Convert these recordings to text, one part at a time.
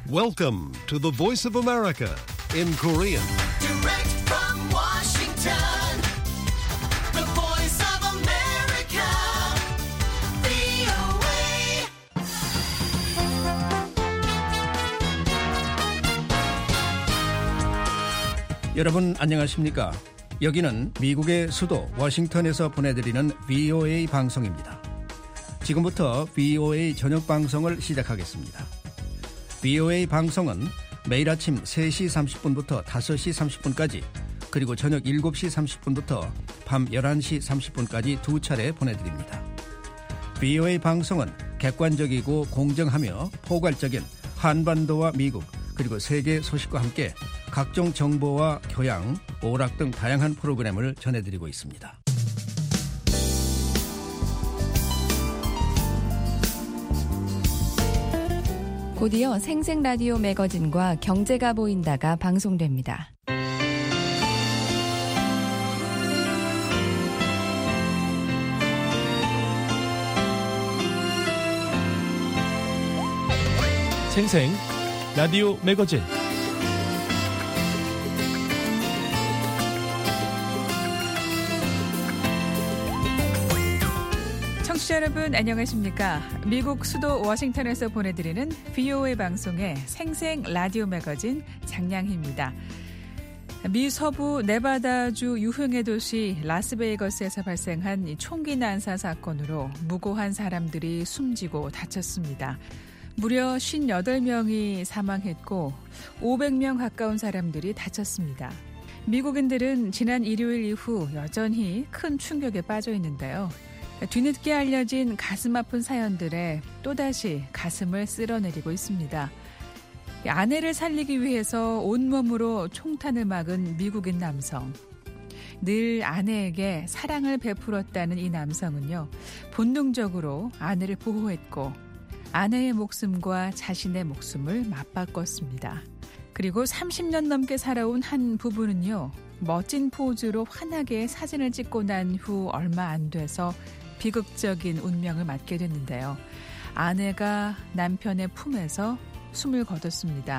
Welcome to the Voice of America in Korean. Direct from Washington, the Voice of America, VOA. 여러분 안녕하십니까? 여기는 미국의 수도 워싱턴에서 보내드리는 VOA 방송입니다. 지금부터 VOA 저녁 방송을 시작하겠습니다. VOA 방송은 매일 아침 3시 30분부터 5시 30분까지 그리고 저녁 7시 30분부터 밤 11시 30분까지 두 차례 보내드립니다. VOA 방송은 객관적이고 공정하며 포괄적인 한반도와 미국 그리고 세계 소식과 함께 각종 정보와 교양, 오락 등 다양한 프로그램을 전해드리고 있습니다. 곧이어 생생라디오 매거진과 경제가 보인다가 방송됩니다. 생생 라디오 매거진 청취자 여러분 안녕하십니까? 미국 수도 워싱턴에서 보내드리는 VOA 방송의 생생 라디오 매거진 장량희입니다. 미 서부 네바다주 유흥의 도시 라스베이거스에서 발생한 총기 난사 사건으로 무고한 사람들이 숨지고 다쳤습니다. 무려 58명이 사망했고 500명 가까운 사람들이 다쳤습니다. 미국인들은 지난 일요일 이후 여전히 큰 충격에 빠져 있는데요. 뒤늦게 알려진 가슴 아픈 사연들에 또다시 가슴을 쓸어내리고 있습니다. 아내를 살리기 위해서 온몸으로 총탄을 막은 미국인 남성. 늘 아내에게 사랑을 베풀었다는 이 남성은요, 본능적으로 아내를 보호했고 아내의 목숨과 자신의 목숨을 맞바꿨습니다. 그리고 30년 넘게 살아온 한 부부는요, 멋진 포즈로 환하게 사진을 찍고 난 후 얼마 안 돼서 비극적인 운명을 맞게 됐는데요. 아내가 남편의 품에서 숨을 거뒀습니다.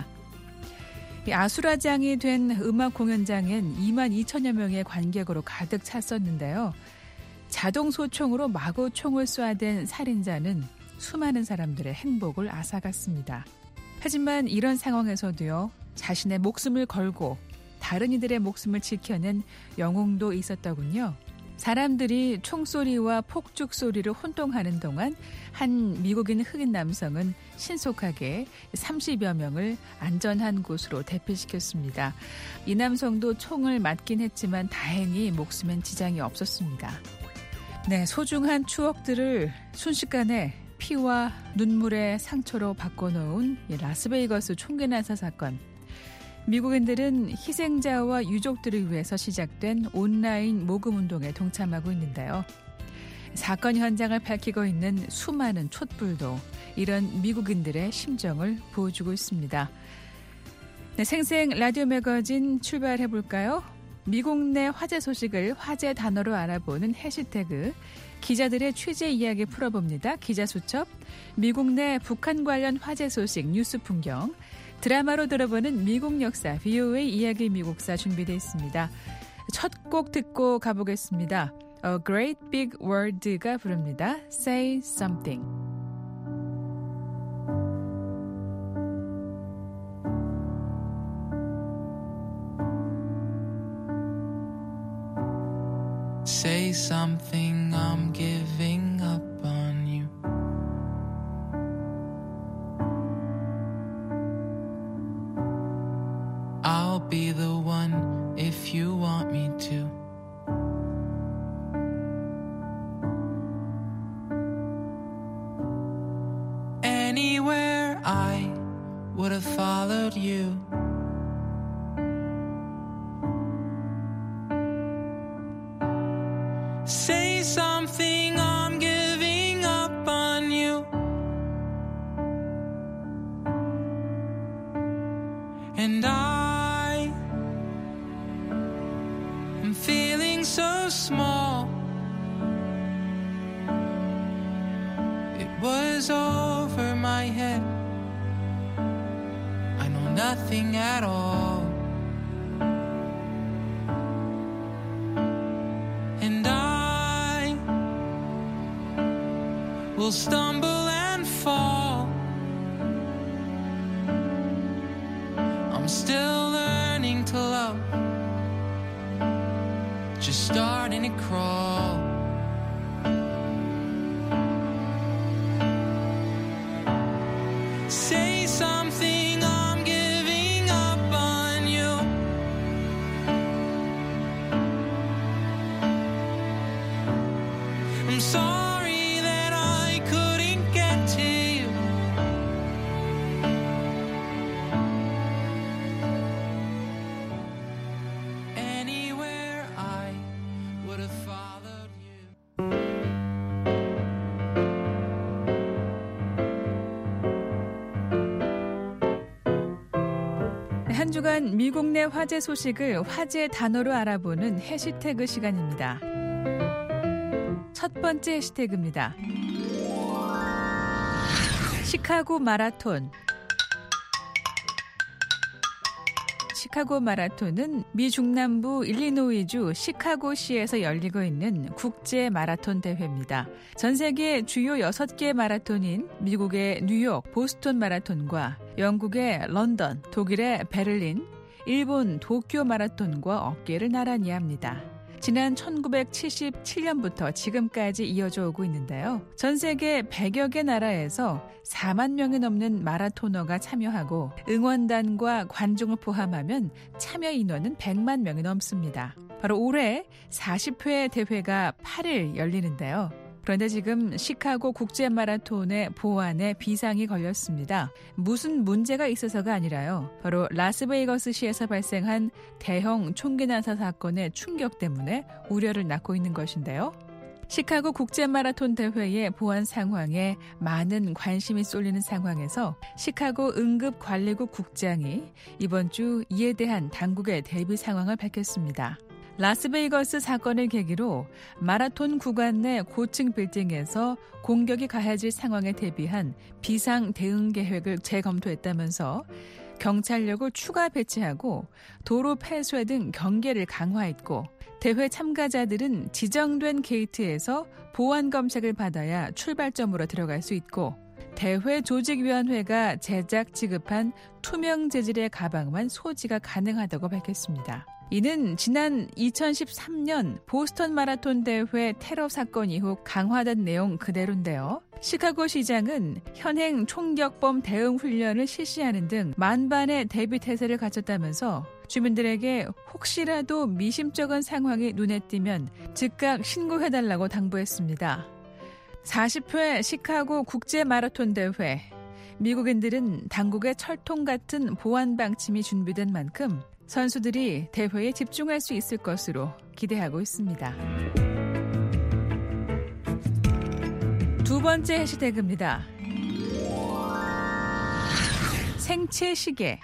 아수라장이 된 음악 공연장엔 2만 2천여 명의 관객으로 가득 찼었는데요. 자동 소총으로 마구 총을 쏘아댄 살인자는 수많은 사람들의 행복을 앗아갔습니다. 하지만 이런 상황에서도요, 자신의 목숨을 걸고 다른 이들의 목숨을 지켜낸 영웅도 있었더군요. 사람들이 총소리와 폭죽 소리를 혼동하는 동안 한 미국인 흑인 남성은 신속하게 30여 명을 안전한 곳으로 대피시켰습니다. 이 남성도 총을 맞긴 했지만 다행히 목숨엔 지장이 없었습니다. 네, 소중한 추억들을 순식간에 피와 눈물의 상처로 바꿔놓은 라스베이거스 총기 난사 사건. 미국인들은 희생자와 유족들을 위해서 시작된 온라인 모금운동에 동참하고 있는데요. 사건 현장을 밝히고 있는 수많은 촛불도 이런 미국인들의 심정을 보여주고 있습니다. 네, 생생 라디오 매거진 출발해볼까요? 미국 내 화제 소식을 화제 단어로 알아보는 해시태그, 기자들의 취재 이야기 풀어봅니다. 기자수첩, 미국 내 북한 관련 화제 소식 뉴스 풍경, 드라마로 들어보는 미국 역사 VOA 이야기 미국사 준비되어 있습니다. 첫 곡 듣고 가보겠습니다. A Great Big World가 부릅니다. Say Something. Say something, I'm giving up on you. I'll be the one if you want me to. Anywhere I would have followed you. Say something, I'm giving up on you. And I am feeling so small. It was over my head. nothing at all. And I will stumble and fall. I'm still learning to love, just starting to crawl. Say something, I'm giving up on you. I'm sorry that I couldn't get to you. Anywhere I would have followed you. 한 주간 미국 내 화제 소식을 화제 단어로 알아보는 해시태그 시간입니다. 첫 번째 해시태그입니다. 시카고 마라톤. 시카고 마라톤은 미 중남부 일리노이주 시카고시에서 열리고 있는 국제 마라톤 대회입니다. 전 세계 주요 6개 마라톤인 미국의 뉴욕, 보스턴 마라톤과 영국의 런던, 독일의 베를린, 일본 도쿄 마라톤과 어깨를 나란히 합니다. 지난 1977년부터 지금까지 이어져 오고 있는데요. 전 세계 100여 개 나라에서 4만 명이 넘는 마라토너가 참여하고 응원단과 관중을 포함하면 참여 인원은 100만 명이 넘습니다. 바로 올해 40회 대회가 8일 열리는데요. 그런데 지금 시카고 국제 마라톤의 보안에 비상이 걸렸습니다. 무슨 문제가 있어서가 아니라요. 바로 라스베이거스시에서 발생한 대형 총기 난사 사건의 충격 때문에 우려를 낳고 있는 것인데요. 시카고 국제 마라톤 대회의 보안 상황에 많은 관심이 쏠리는 상황에서 시카고 응급관리국 국장이 이번 주 이에 대한 당국의 대비 상황을 밝혔습니다. 라스베이거스 사건을 계기로 마라톤 구간 내 고층 빌딩에서 공격이 가해질 상황에 대비한 비상 대응 계획을 재검토했다면서 경찰력을 추가 배치하고 도로 폐쇄 등 경계를 강화했고 대회 참가자들은 지정된 게이트에서 보안 검색을 받아야 출발점으로 들어갈 수 있고 대회 조직위원회가 제작 지급한 투명 재질의 가방만 소지가 가능하다고 밝혔습니다. 이는 지난 2013년 보스턴 마라톤 대회 테러 사건 이후 강화된 내용 그대로인데요. 시카고 시장은 현행 총격범 대응 훈련을 실시하는 등 만반의 대비 태세를 갖췄다면서 주민들에게 혹시라도 미심쩍은 상황이 눈에 띄면 즉각 신고해달라고 당부했습니다. 40회 시카고 국제 마라톤 대회. 미국인들은 당국의 철통 같은 보안 방침이 준비된 만큼 선수들이 대회에 집중할 수 있을 것으로 기대하고 있습니다. 두 번째 해시태그입니다. 생체 시계.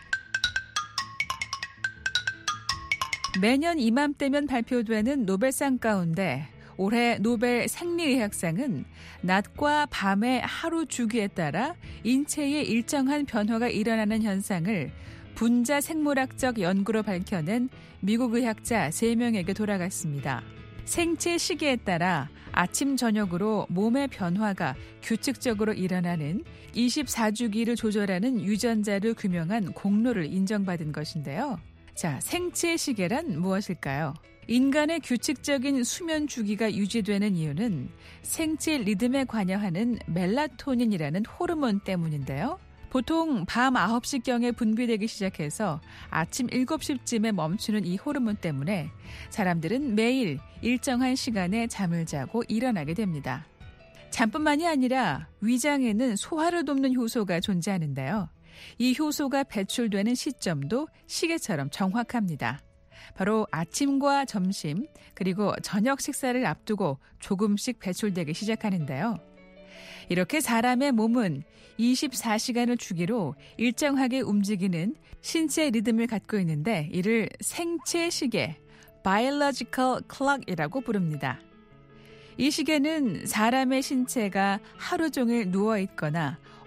매년 이맘때면 발표되는 노벨상 가운데 올해 노벨 생리의학상은 낮과 밤의 하루 주기에 따라 인체에 일정한 변화가 일어나는 현상을 분자 생물학적 연구로 밝혀낸 미국 의학자 3명에게 돌아갔습니다. 생체 시계에 따라 아침 저녁으로 몸의 변화가 규칙적으로 일어나는 24주기를 조절하는 유전자를 규명한 공로를 인정받은 것인데요. 자, 생체 시계란 무엇일까요? 인간의 규칙적인 수면 주기가 유지되는 이유는 생체 리듬에 관여하는 멜라토닌이라는 호르몬 때문인데요. 보통 밤 9시경에 분비되기 시작해서 아침 7시쯤에 멈추는 이 호르몬 때문에 사람들은 매일 일정한 시간에 잠을 자고 일어나게 됩니다. 잠뿐만이 아니라 위장에는 소화를 돕는 효소가 존재하는데요. 이 효소가 배출되는 시점도 시계처럼 정확합니다. 바로 아침과 점심 그리고 저녁 식사를 앞두고 조금씩 배출되기 시작하는데요. 이렇게 사람의 몸은 24시간을 주기로 일정하게 움직이는 신체 리듬을 갖고 있는데 이를 생체 시계, biological clock이라고 부릅니다. 이 시계는 사람의 신체가 하루 종일 누워있거나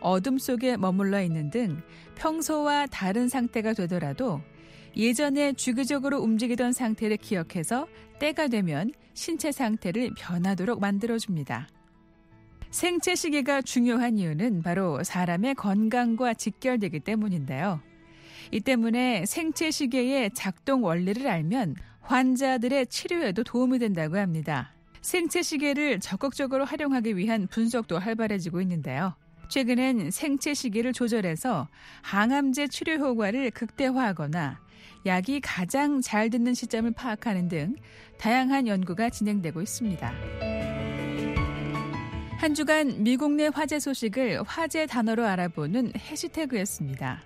어둠 속에 머물러 있는 등 평소와 다른 상태가 되더라도 예전에 주기적으로 움직이던 상태를 기억해서 때가 되면 신체 상태를 변하도록 만들어줍니다. 생체 시계가 중요한 이유는 바로 사람의 건강과 직결되기 때문인데요. 이 때문에 생체 시계의 작동 원리를 알면 환자들의 치료에도 도움이 된다고 합니다. 생체 시계를 적극적으로 활용하기 위한 분석도 활발해지고 있는데요. 최근엔 생체 시계를 조절해서 항암제 치료 효과를 극대화하거나 약이 가장 잘 듣는 시점을 파악하는 등 다양한 연구가 진행되고 있습니다. 한 주간 미국 내 화제 소식을 화제 단어로 알아보는 해시태그였습니다.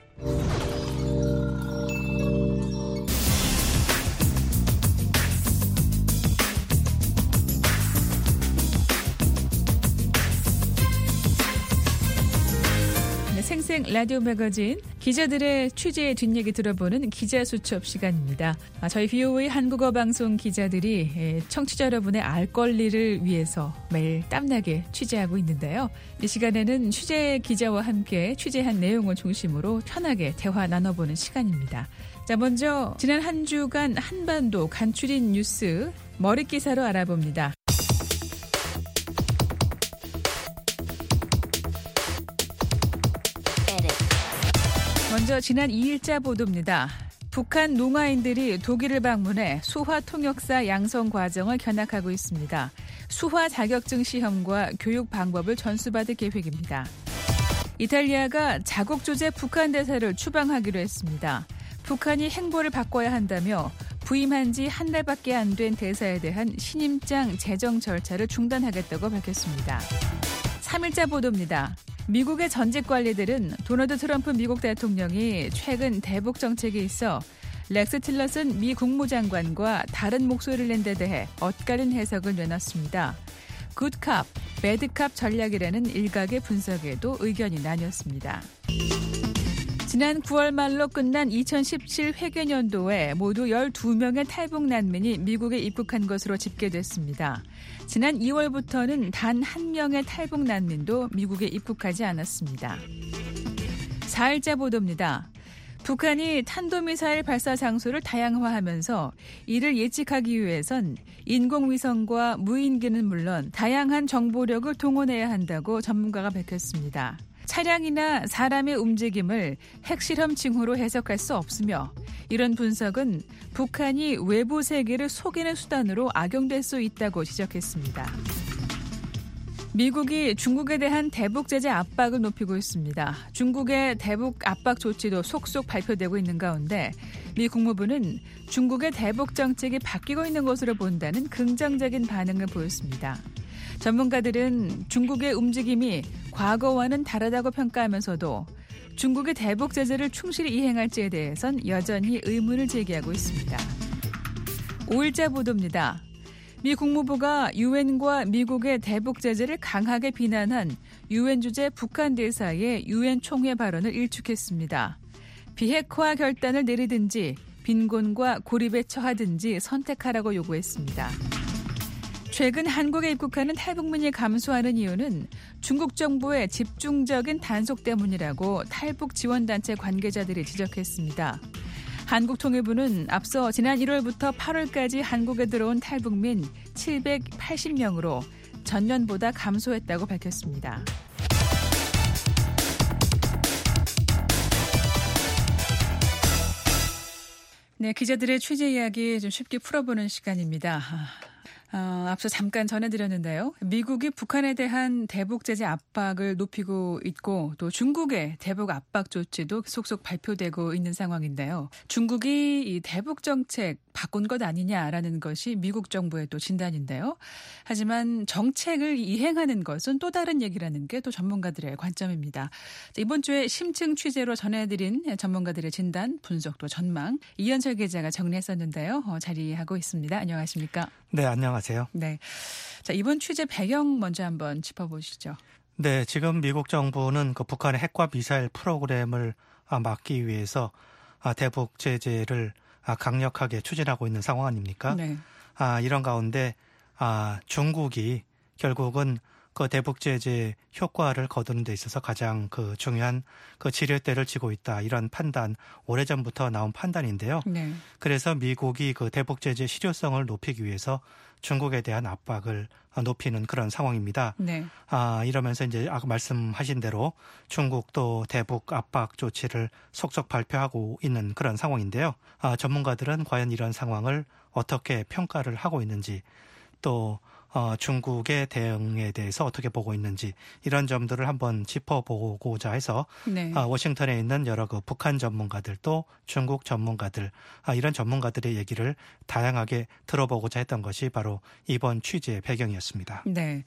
생생 라디오 매거진 기자들의 취재의 뒷얘기 들어보는 기자수첩 시간입니다. 저희 VOA 한국어 방송 기자들이 청취자 여러분의 알 권리를 위해서 매일 땀나게 취재하고 있는데요. 이 시간에는 취재 기자와 함께 취재한 내용을 중심으로 편하게 대화 나눠보는 시간입니다. 자, 먼저 지난 한 주간 한반도 간추린 뉴스 머릿기사로 알아봅니다. 먼저 지난 2일자 보도입니다. 북한 농아인들이 독일을 방문해 수화 통역사 양성 과정을 견학하고 있습니다. 수화 자격증 시험과 교육 방법을 전수받을 계획입니다. 이탈리아가 자국 조제 북한 대사를 추방하기로 했습니다. 북한이 행보를 바꿔야 한다며 부임한 지 한 달밖에 안 된 대사에 대한 신임장 제정 절차를 중단하겠다고 밝혔습니다. 3일자 보도입니다. 미국의 전직 관리들은 도널드 트럼프 미국 대통령이 최근 대북 정책에 있어 렉스 틸러슨 미 국무장관과 다른 목소리를 낸 데 대해 엇갈린 해석을 내놨습니다. 굿캅, 배드캅 전략이라는 일각의 분석에도 의견이 나뉘었습니다. 지난 9월 말로 끝난 2017 회계년도에 모두 12명의 탈북 난민이 미국에 입국한 것으로 집계됐습니다. 지난 2월부터는 단 한 명의 탈북 난민도 미국에 입국하지 않았습니다. 4일자 보도입니다. 북한이 탄도미사일 발사 장소를 다양화하면서 이를 예측하기 위해선 인공위성과 무인기는 물론 다양한 정보력을 동원해야 한다고 전문가가 밝혔습니다. 차량이나 사람의 움직임을 핵실험 징후로 해석할 수 없으며 이런 분석은 북한이 외부 세계를 속이는 수단으로 악용될 수 있다고 지적했습니다. 미국이 중국에 대한 대북 제재 압박을 높이고 있습니다. 중국의 대북 압박 조치도 속속 발표되고 있는 가운데 미 국무부는 중국의 대북 정책이 바뀌고 있는 것으로 본다는 긍정적인 반응을 보였습니다. 전문가들은 중국의 움직임이 과거와는 다르다고 평가하면서도 중국의 대북 제재를 충실히 이행할지에 대해선 여전히 의문을 제기하고 있습니다. 5일자 보도입니다. 미 국무부가 유엔과 미국의 대북 제재를 강하게 비난한 유엔 주재 북한 대사의 유엔 총회 발언을 일축했습니다. 비핵화 결단을 내리든지 빈곤과 고립에 처하든지 선택하라고 요구했습니다. 최근 한국에 입국하는 탈북민이 감소하는 이유는 중국 정부의 집중적인 단속 때문이라고 탈북 지원단체 관계자들이 지적했습니다. 한국통일부는 앞서 지난 1월부터 8월까지 한국에 들어온 탈북민 780명으로 전년보다 감소했다고 밝혔습니다. 네, 기자들의 취재 이야기 좀 쉽게 풀어보는 시간입니다. 앞서 잠깐 전해드렸는데요. 미국이 북한에 대한 대북 제재 압박을 높이고 있고 또 중국의 대북 압박 조치도 속속 발표되고 있는 상황인데요. 중국이 이 대북 정책 바꾼 것 아니냐라는 것이 미국 정부의 또 진단인데요. 하지만 정책을 이행하는 것은 또 다른 얘기라는 게 또 전문가들의 관점입니다. 이번 주에 심층 취재로 전해드린 전문가들의 진단, 분석 또 전망 이현철 기자가 정리했었는데요. 자리하고 있습니다. 안녕하십니까? 네, 안녕하세요. 네, 자 이번 취재 배경 먼저 한번 짚어보시죠. 네, 지금 미국 정부는 그 북한의 핵과 미사일 프로그램을 막기 위해서 대북 제재를 강력하게 추진하고 있는 상황 아닙니까? 네. 이런 가운데 중국이 결국은 그 대북 제재 효과를 거두는 데 있어서 가장 그 중요한 그 지렛대를 쥐고 있다. 이런 판단, 오래전부터 나온 판단인데요. 네. 그래서 미국이 그 대북 제재 실효성을 높이기 위해서 중국에 대한 압박을 높이는 그런 상황입니다. 네. 이러면서 이제 아까 말씀하신 대로 중국도 대북 압박 조치를 속속 발표하고 있는 그런 상황인데요. 전문가들은 과연 이런 상황을 어떻게 평가를 하고 있는지, 또 중국의 대응에 대해서 어떻게 보고 있는지, 이런 점들을 한번 짚어보고자 해서 네. 워싱턴에 있는 여러 그 북한 전문가들, 또 중국 전문가들, 이런 전문가들의 얘기를 다양하게 들어보고자 했던 것이 바로 이번 취재의 배경이었습니다. 네.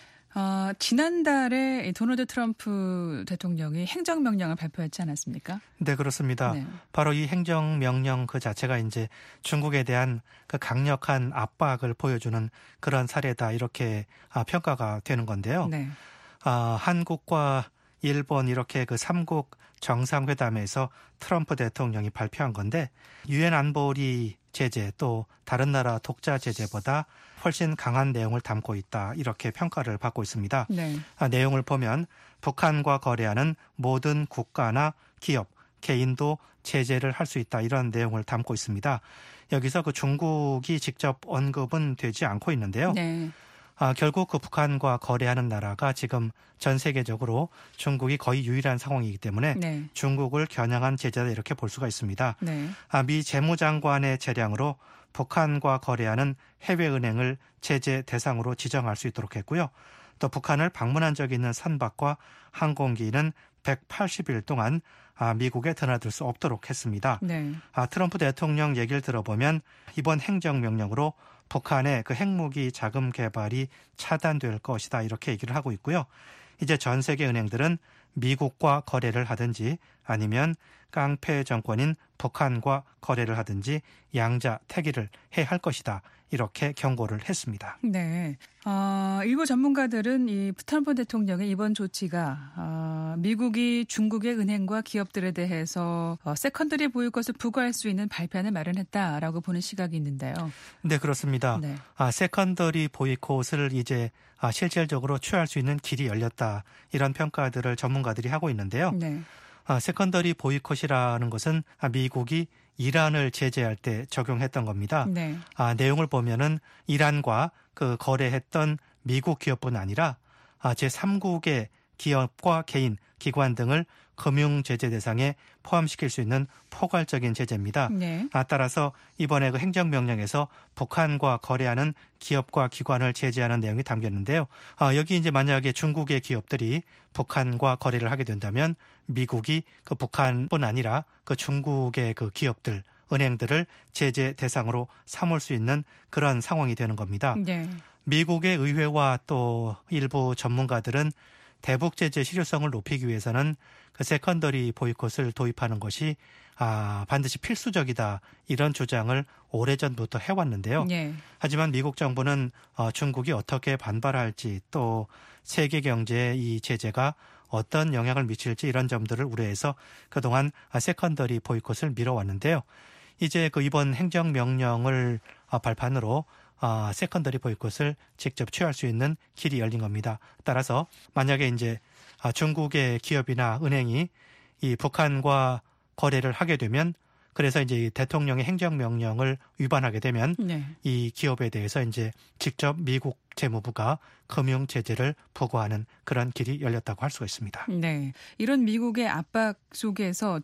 지난달에 도널드 트럼프 대통령이 행정명령을 발표했지 않았습니까? 네, 그렇습니다. 네. 바로 이 행정명령 그 자체가 이제 중국에 대한 그 강력한 압박을 보여주는 그런 사례다, 이렇게 평가가 되는 건데요. 네. 한국과 일본 이렇게 그 3국 정상회담에서 트럼프 대통령이 발표한 건데, 유엔 안보리 제재 또 다른 나라 독자 제재보다 훨씬 강한 내용을 담고 있다, 이렇게 평가를 받고 있습니다. 네. 내용을 보면 북한과 거래하는 모든 국가나 기업, 개인도 제재를 할 수 있다, 이런 내용을 담고 있습니다. 여기서 그 중국이 직접 언급은 되지 않고 있는데요. 네. 결국 그 북한과 거래하는 나라가 지금 전 세계적으로 중국이 거의 유일한 상황이기 때문에 네. 중국을 겨냥한 제재다, 이렇게 볼 수가 있습니다. 네. 미 재무장관의 재량으로 북한과 거래하는 해외은행을 제재 대상으로 지정할 수 있도록 했고요. 또 북한을 방문한 적이 있는 선박과 항공기는 180일 동안 미국에 드나들 수 없도록 했습니다. 네. 트럼프 대통령 얘기를 들어보면 이번 행정명령으로 북한의 그 핵무기 자금 개발이 차단될 것이다, 이렇게 얘기를 하고 있고요. 이제 전 세계 은행들은 미국과 거래를 하든지 아니면 깡패 정권인 북한과 거래를 하든지 양자 태기를 해야 할 것이다, 이렇게 경고를 했습니다. 네. 일부 전문가들은 이 트럼프 대통령의 이번 조치가 미국이 중국의 은행과 기업들에 대해서 세컨더리 보이콧을 부과할 수 있는 발판을 마련했다라고 보는 시각이 있는데요. 네, 그렇습니다. 네. 세컨더리 보이콧을 이제 실질적으로 취할 수 있는 길이 열렸다, 이런 평가들을 전문가들이 하고 있는데요. 네. 세컨더리 보이콧이라는 것은 미국이 이란을 제재할 때 적용했던 겁니다. 네. 내용을 보면은 이란과 그 거래했던 미국 기업뿐 아니라 제3국의 기업과 개인, 기관 등을 금융 제재 대상에 포함시킬 수 있는 포괄적인 제재입니다. 네. 따라서 이번에 그 행정명령에서 북한과 거래하는 기업과 기관을 제재하는 내용이 담겼는데요. 여기 이제 만약에 중국의 기업들이 북한과 거래를 하게 된다면 미국이 그 북한뿐 아니라 그 중국의 그 기업들, 은행들을 제재 대상으로 삼을 수 있는 그런 상황이 되는 겁니다. 네. 미국의 의회와 또 일부 전문가들은 대북 제재 실효성을 높이기 위해서는 그 세컨더리 보이콧을 도입하는 것이 반드시 필수적이다, 이런 주장을 오래전부터 해왔는데요. 네. 하지만 미국 정부는 중국이 어떻게 반발할지, 또 세계 경제에 이 제재가 어떤 영향을 미칠지, 이런 점들을 우려해서 그동안 세컨더리 보이콧을 미뤄왔는데요. 이제 그 이번 행정명령을 발판으로 세컨더리 보이콧을 직접 취할 수 있는 길이 열린 겁니다. 따라서 만약에 이제 중국의 기업이나 은행이 이 북한과 거래를 하게 되면, 그래서 이제 대통령의 행정명령을 위반하게 되면 네. 이 기업에 대해서 이제 직접 미국 재무부가 금융 제재를 부과하는 그런 길이 열렸다고 할 수가 있습니다. 네. 이런 미국의 압박 속에서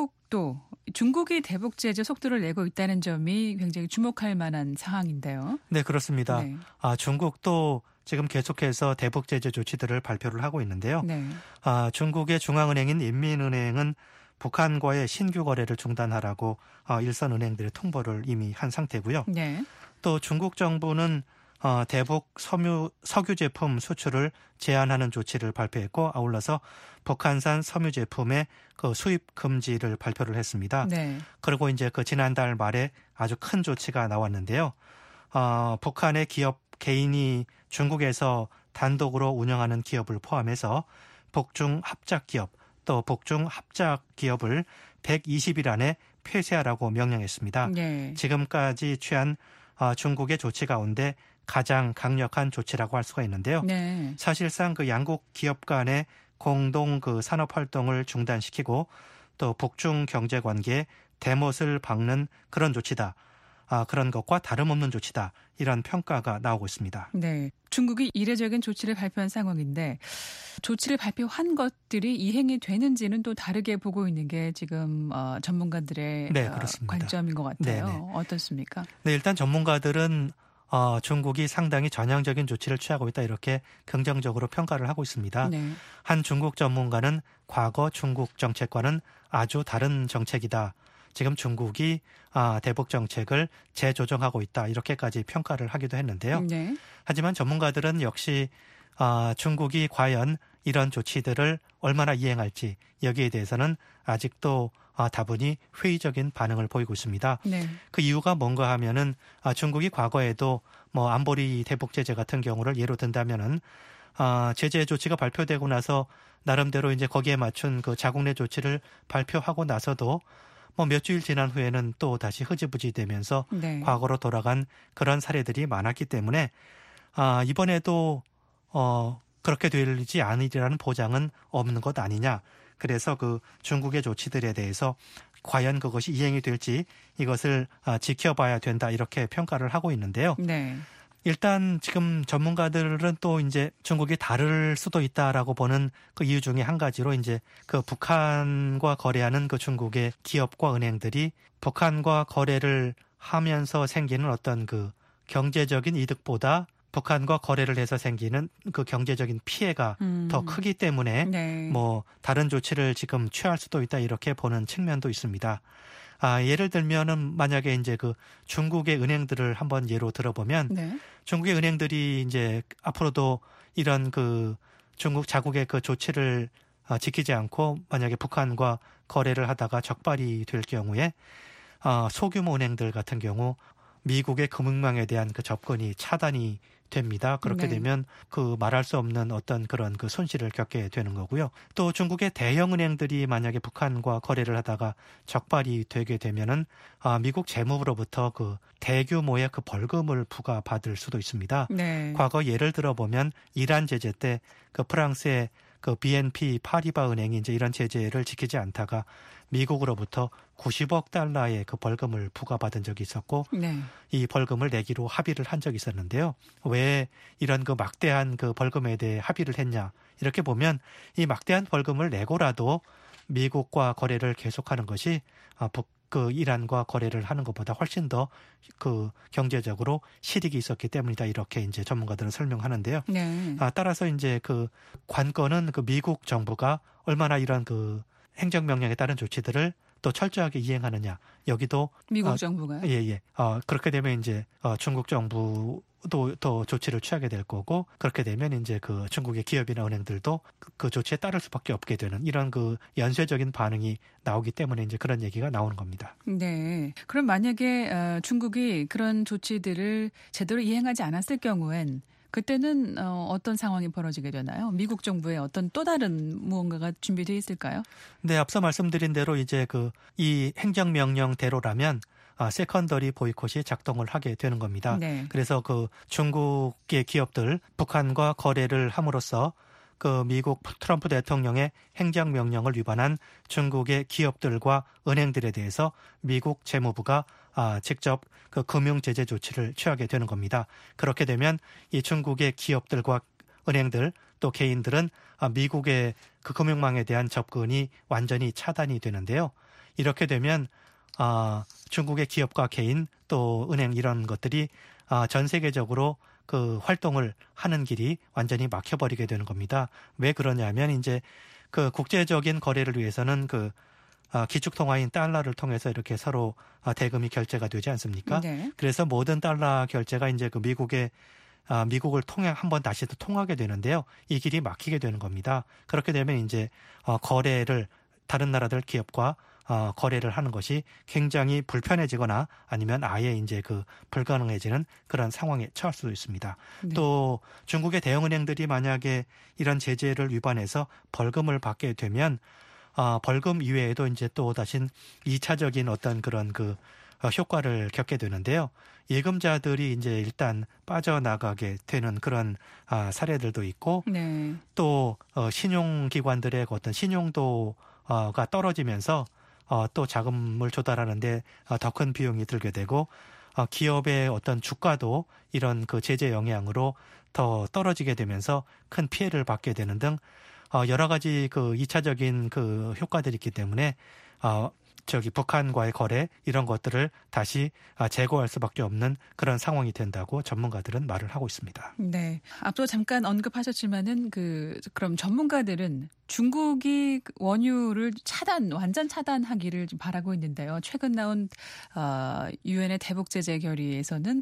중국이 대북 제재 속도를 내고 있다는 점이 굉장히 주목할 만한 상황인데요. 네, 그렇습니다. 네. 중국도 지금 계속해서 대북 제재 조치들을 발표를 하고 있는데요. 네. 중국의 중앙은행인 인민은행은 북한과의 신규 거래를 중단하라고 일선 은행들의 통보를 이미 한 상태고요. 네. 또 중국 정부는 대북 석유 제품 수출을 제한하는 조치를 발표했고, 아울러서 북한산 섬유 제품의 그 수입 금지를 발표를 했습니다. 네. 그리고 이제 그 지난달 말에 아주 큰 조치가 나왔는데요. 북한의 기업 개인이 중국에서 단독으로 운영하는 기업을 포함해서 북중 합작 기업, 또 북중 합작 기업을 120일 안에 폐쇄하라고 명령했습니다. 네. 지금까지 취한 중국의 조치 가운데 가장 강력한 조치라고 할 수가 있는데요. 네. 사실상 그 양국 기업 간의 공동 그 산업 활동을 중단시키고 또 북중 경제 관계에 대못을 박는 그런 조치다. 그런 것과 다름없는 조치다. 이런 평가가 나오고 있습니다. 네. 중국이 이례적인 조치를 발표한 상황인데 조치를 발표한 것들이 이행이 되는지는 또 다르게 보고 있는 게 지금 전문가들의 네, 그렇습니다. 관점인 것 같아요. 네네. 어떻습니까? 네, 일단 전문가들은 중국이 상당히 전향적인 조치를 취하고 있다 이렇게 긍정적으로 평가를 하고 있습니다. 네. 한 중국 전문가는 과거 중국 정책과는 아주 다른 정책이다. 지금 중국이 대북 정책을 재조정하고 있다. 이렇게까지 평가를 하기도 했는데요. 네. 하지만 전문가들은 역시 중국이 과연 이런 조치들을 얼마나 이행할지 여기에 대해서는 아직도 다분히 회의적인 반응을 보이고 있습니다. 네. 그 이유가 뭔가 하면은 중국이 과거에도 뭐 안보리 대북 제재 같은 경우를 예로 든다면은 제재 조치가 발표되고 나서 나름대로 이제 거기에 맞춘 그 자국 내 조치를 발표하고 나서도 뭐 몇 주일 지난 후에는 또 다시 흐지부지 되면서 네. 과거로 돌아간 그런 사례들이 많았기 때문에 이번에도 그렇게 되지 않으리라는 보장은 없는 것 아니냐. 그래서 그 중국의 조치들에 대해서 과연 그것이 이행이 될지 이것을 지켜봐야 된다 이렇게 평가를 하고 있는데요. 네. 일단 지금 전문가들은 또 이제 중국이 다를 수도 있다라고 보는 그 이유 중에 한 가지로 이제 그 북한과 거래하는 그 중국의 기업과 은행들이 북한과 거래를 하면서 생기는 어떤 그 경제적인 이득보다 북한과 거래를 해서 생기는 그 경제적인 피해가 더 크기 때문에 네. 뭐 다른 조치를 지금 취할 수도 있다 이렇게 보는 측면도 있습니다. 예를 들면은 만약에 이제 그 중국의 은행들을 한번 예로 들어보면 네. 중국의 은행들이 이제 앞으로도 이런 그 중국 자국의 그 조치를 지키지 않고 만약에 북한과 거래를 하다가 적발이 될 경우에 소규모 은행들 같은 경우 미국의 금융망에 대한 그 접근이 차단이 됩니다. 그렇게 네. 되면 그 말할 수 없는 어떤 그런 그 손실을 겪게 되는 거고요. 또 중국의 대형 은행들이 만약에 북한과 거래를 하다가 적발이 되게 되면은 미국 재무부로부터 그 대규모의 그 벌금을 부과받을 수도 있습니다. 네. 과거 예를 들어보면 이란 제재 때 그 프랑스의 그 BNP 파리바 은행이 이제 이런 제재를 지키지 않다가 미국으로부터 90억 달러의 그 벌금을 부과받은 적이 있었고 네. 이 벌금을 내기로 합의를 한 적이 있었는데요. 왜 이런 그 막대한 그 벌금에 대해 합의를 했냐? 이렇게 보면 이 막대한 벌금을 내고라도 미국과 거래를 계속하는 것이 그 이란과 거래를 하는 것보다 훨씬 더 그 경제적으로 실익이 있었기 때문이다. 이렇게 이제 전문가들은 설명하는데요. 네. 따라서 이제 그 관건은 그 미국 정부가 얼마나 이런 그 행정명령에 따른 조치들을 또 철저하게 이행하느냐. 여기도 미국 정부가요? 예. 그렇게 되면 이제 중국 정부도 더 조치를 취하게 될 거고 그렇게 되면 이제 그 중국의 기업이나 은행들도 그 조치에 따를 수밖에 없게 되는 이런 그 연쇄적인 반응이 나오기 때문에 이제 그런 얘기가 나오는 겁니다. 네. 그럼 만약에 중국이 그런 조치들을 제대로 이행하지 않았을 경우엔 그때는 어떤 상황이 벌어지게 되나요? 미국 정부의 어떤 또 다른 무언가가 준비되어 있을까요? 네, 앞서 말씀드린 대로 이제 이 행정명령대로라면 세컨더리 보이콧이 작동을 하게 되는 겁니다. 네. 그래서 그 중국의 기업들 북한과 거래를 함으로써 그 미국 트럼프 대통령의 행정명령을 위반한 중국의 기업들과 은행들에 대해서 미국 재무부가 직접 그 금융 제재 조치를 취하게 되는 겁니다. 그렇게 되면 이 중국의 기업들과 은행들 또 개인들은 미국의 그 금융망에 대한 접근이 완전히 차단이 되는데요. 이렇게 되면 중국의 기업과 개인 또 은행 이런 것들이 전 세계적으로 그 활동을 하는 길이 완전히 막혀버리게 되는 겁니다. 왜 그러냐면 이제 그 국제적인 거래를 위해서는 그 기축통화인 달러를 통해서 이렇게 서로 대금이 결제가 되지 않습니까? 네. 그래서 모든 달러 결제가 이제 그 미국을 통해 한번 다시 또 통하게 되는데요. 이 길이 막히게 되는 겁니다. 그렇게 되면 이제 거래를 다른 나라들 기업과 거래를 하는 것이 굉장히 불편해지거나 아니면 아예 이제 그 불가능해지는 그런 상황에 처할 수도 있습니다. 네. 또 중국의 대형은행들이 만약에 이런 제재를 위반해서 벌금을 받게 되면 벌금 이외에도 이제 또 다시 2차적인 어떤 그런 그 효과를 겪게 되는데요. 예금자들이 이제 일단 빠져나가게 되는 그런 사례들도 있고 네. 또 신용기관들의 어떤 신용도가 떨어지면서 또 자금을 조달하는데 더 큰 비용이 들게 되고 기업의 어떤 주가도 이런 그 제재 영향으로 더 떨어지게 되면서 큰 피해를 받게 되는 등 여러 가지 그 2차적인 그 효과들이 있기 때문에 북한과의 거래 이런 것들을 다시 재고할 수밖에 없는 그런 상황이 된다고 전문가들은 말을 하고 있습니다. 네. 앞서 잠깐 언급하셨지만은 그럼 전문가들은 중국이 원유를 완전 차단하기를 좀 바라고 있는데요. 최근 나온 유엔의 대북 제재 결의에서는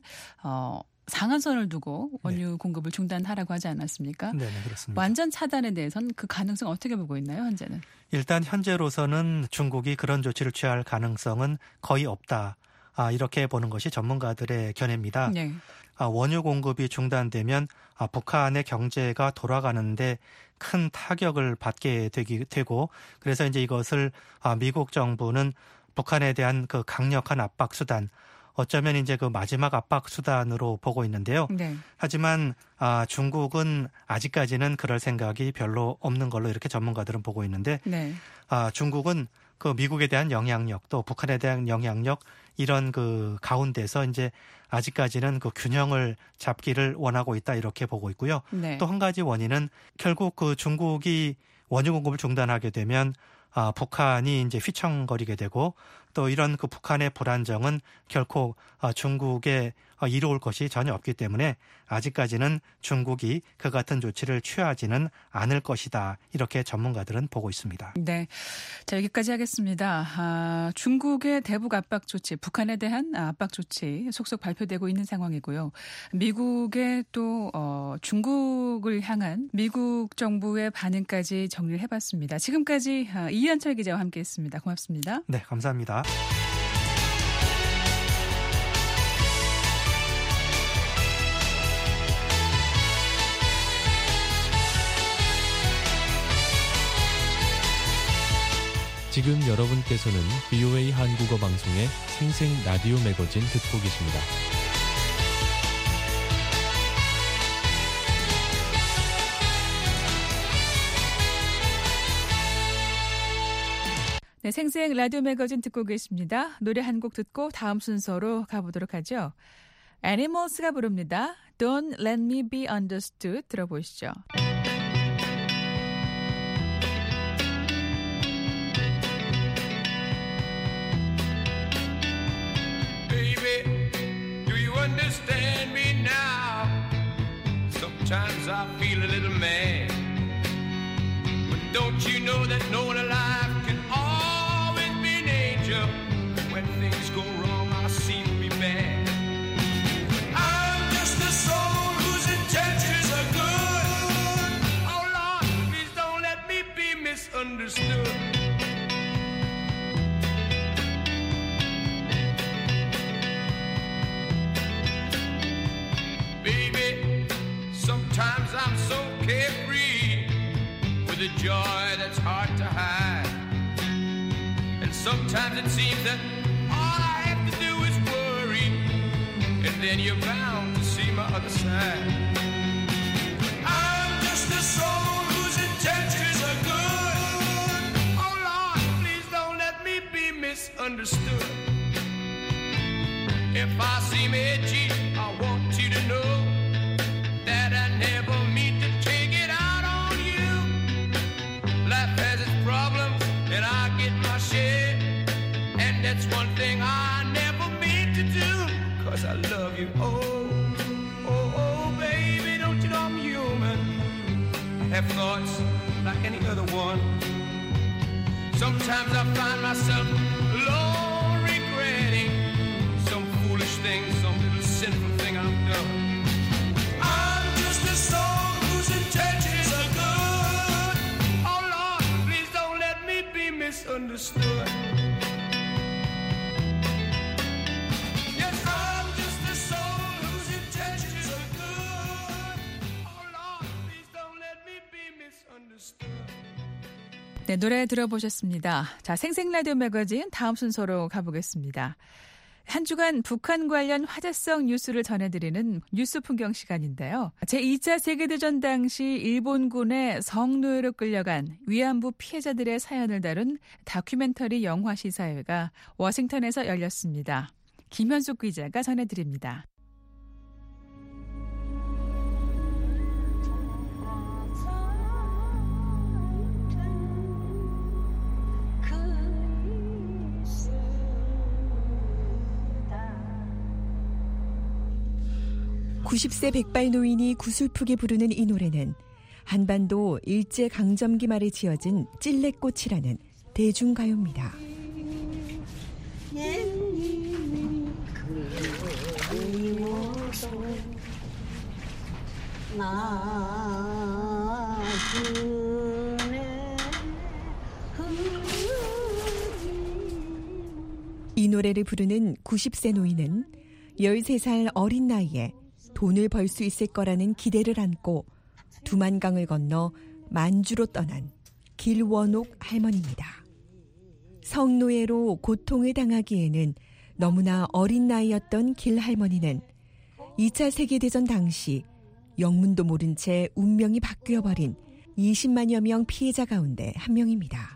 상한선을 두고 원유 공급을 중단하라고 하지 않았습니까? 네, 그렇습니다. 완전 차단에 대해서는 그 가능성 어떻게 보고 있나요, 현재는? 일단 현재로서는 중국이 그런 조치를 취할 가능성은 거의 없다. 이렇게 보는 것이 전문가들의 견해입니다. 네. 원유 공급이 중단되면 북한의 경제가 돌아가는데 큰 타격을 받게 되고 그래서 이제 이것을 미국 정부는 북한에 대한 그 강력한 압박 수단 어쩌면 이제 그 마지막 압박 수단으로 보고 있는데요. 네. 하지만 중국은 아직까지는 그럴 생각이 별로 없는 걸로 이렇게 전문가들은 보고 있는데 네. 중국은 그 미국에 대한 영향력 또 북한에 대한 영향력 이런 그 가운데서 이제 아직까지는 그 균형을 잡기를 원하고 있다 이렇게 보고 있고요. 네. 또 한 가지 원인은 결국 그 중국이 원유 공급을 중단하게 되면 북한이 이제 휘청거리게 되고 또 이런 그 북한의 불안정은 결코 중국에 이로울 것이 전혀 없기 때문에 아직까지는 중국이 그 같은 조치를 취하지는 않을 것이다. 이렇게 전문가들은 보고 있습니다. 네. 자, 여기까지 하겠습니다. 중국의 대북 압박 조치, 북한에 대한 압박 조치 속속 발표되고 있는 상황이고요. 미국의 또 중국을 향한 미국 정부의 반응까지 정리를 해봤습니다. 지금까지 이현철 기자와 함께했습니다. 고맙습니다. 네, 감사합니다. 지금 여러분께서는 VOA 한국어 방송의 생생 라디오 매거진 듣고 계십니다. 네, 생생 라디오 매거진 듣고 계십니다. 노래 한 곡 듣고 다음 순서로 가보도록 하죠. 애니멀스가 부릅니다. Don't let me be understood 들어보시죠. Understand me now. Sometimes I feel a little mad, but don't you know that no one alive can always be an angel? When things go wrong, I seem to be bad. I'm just a soul whose intentions are good. Oh Lord, please don't let me be misunderstood. Sometimes I'm so carefree with a joy that's hard to hide. And sometimes it seems that all I have to do is worry, and then you're bound to see my other side. I'm just a soul whose intentions are good. Oh Lord, please don't let me be misunderstood. If I seem edgy, I want you to know that I never mean to take it out on you. Life has its problems, and I get my share. And that's one thing I never mean to do, 'cause I love you. Oh, oh, oh, baby, don't you know I'm human? I have thoughts like any other one. Sometimes I find myself alone regretting some foolish thing, some little sinful thing I've done. Misunderstood. Yes, I'm just a soul whose intentions are good. Oh Lord, please don't let me be misunderstood. 네, 노래 들어보셨습니다. 자, 생생 라디오 매거진 다음 순서로 가보겠습니다. 한 주간 북한 관련 화제성 뉴스를 전해드리는 뉴스 풍경 시간인데요. 제2차 세계대전 당시 일본군의 성노예로 끌려간 위안부 피해자들의 사연을 다룬 다큐멘터리 영화 시사회가 워싱턴에서 열렸습니다. 김현숙 기자가 전해드립니다. (90세) 백발 노인이 구슬프게 부르는 이 노래는 한반도 일제강점기 말에 지어진 찔레꽃이라는 대중가요입니다. 이 노래를 부르는 90세 노인은 13살 어린 나이에 돈을 벌 수 있을 거라는 기대를 안고 두만강을 건너 만주로 떠난 길원옥 할머니입니다. 성노예로 고통을 당하기에는 너무나 어린 나이였던 길 할머니는 2차 세계대전 당시 영문도 모른 채 운명이 바뀌어버린 20만여 명 피해자 가운데 한 명입니다.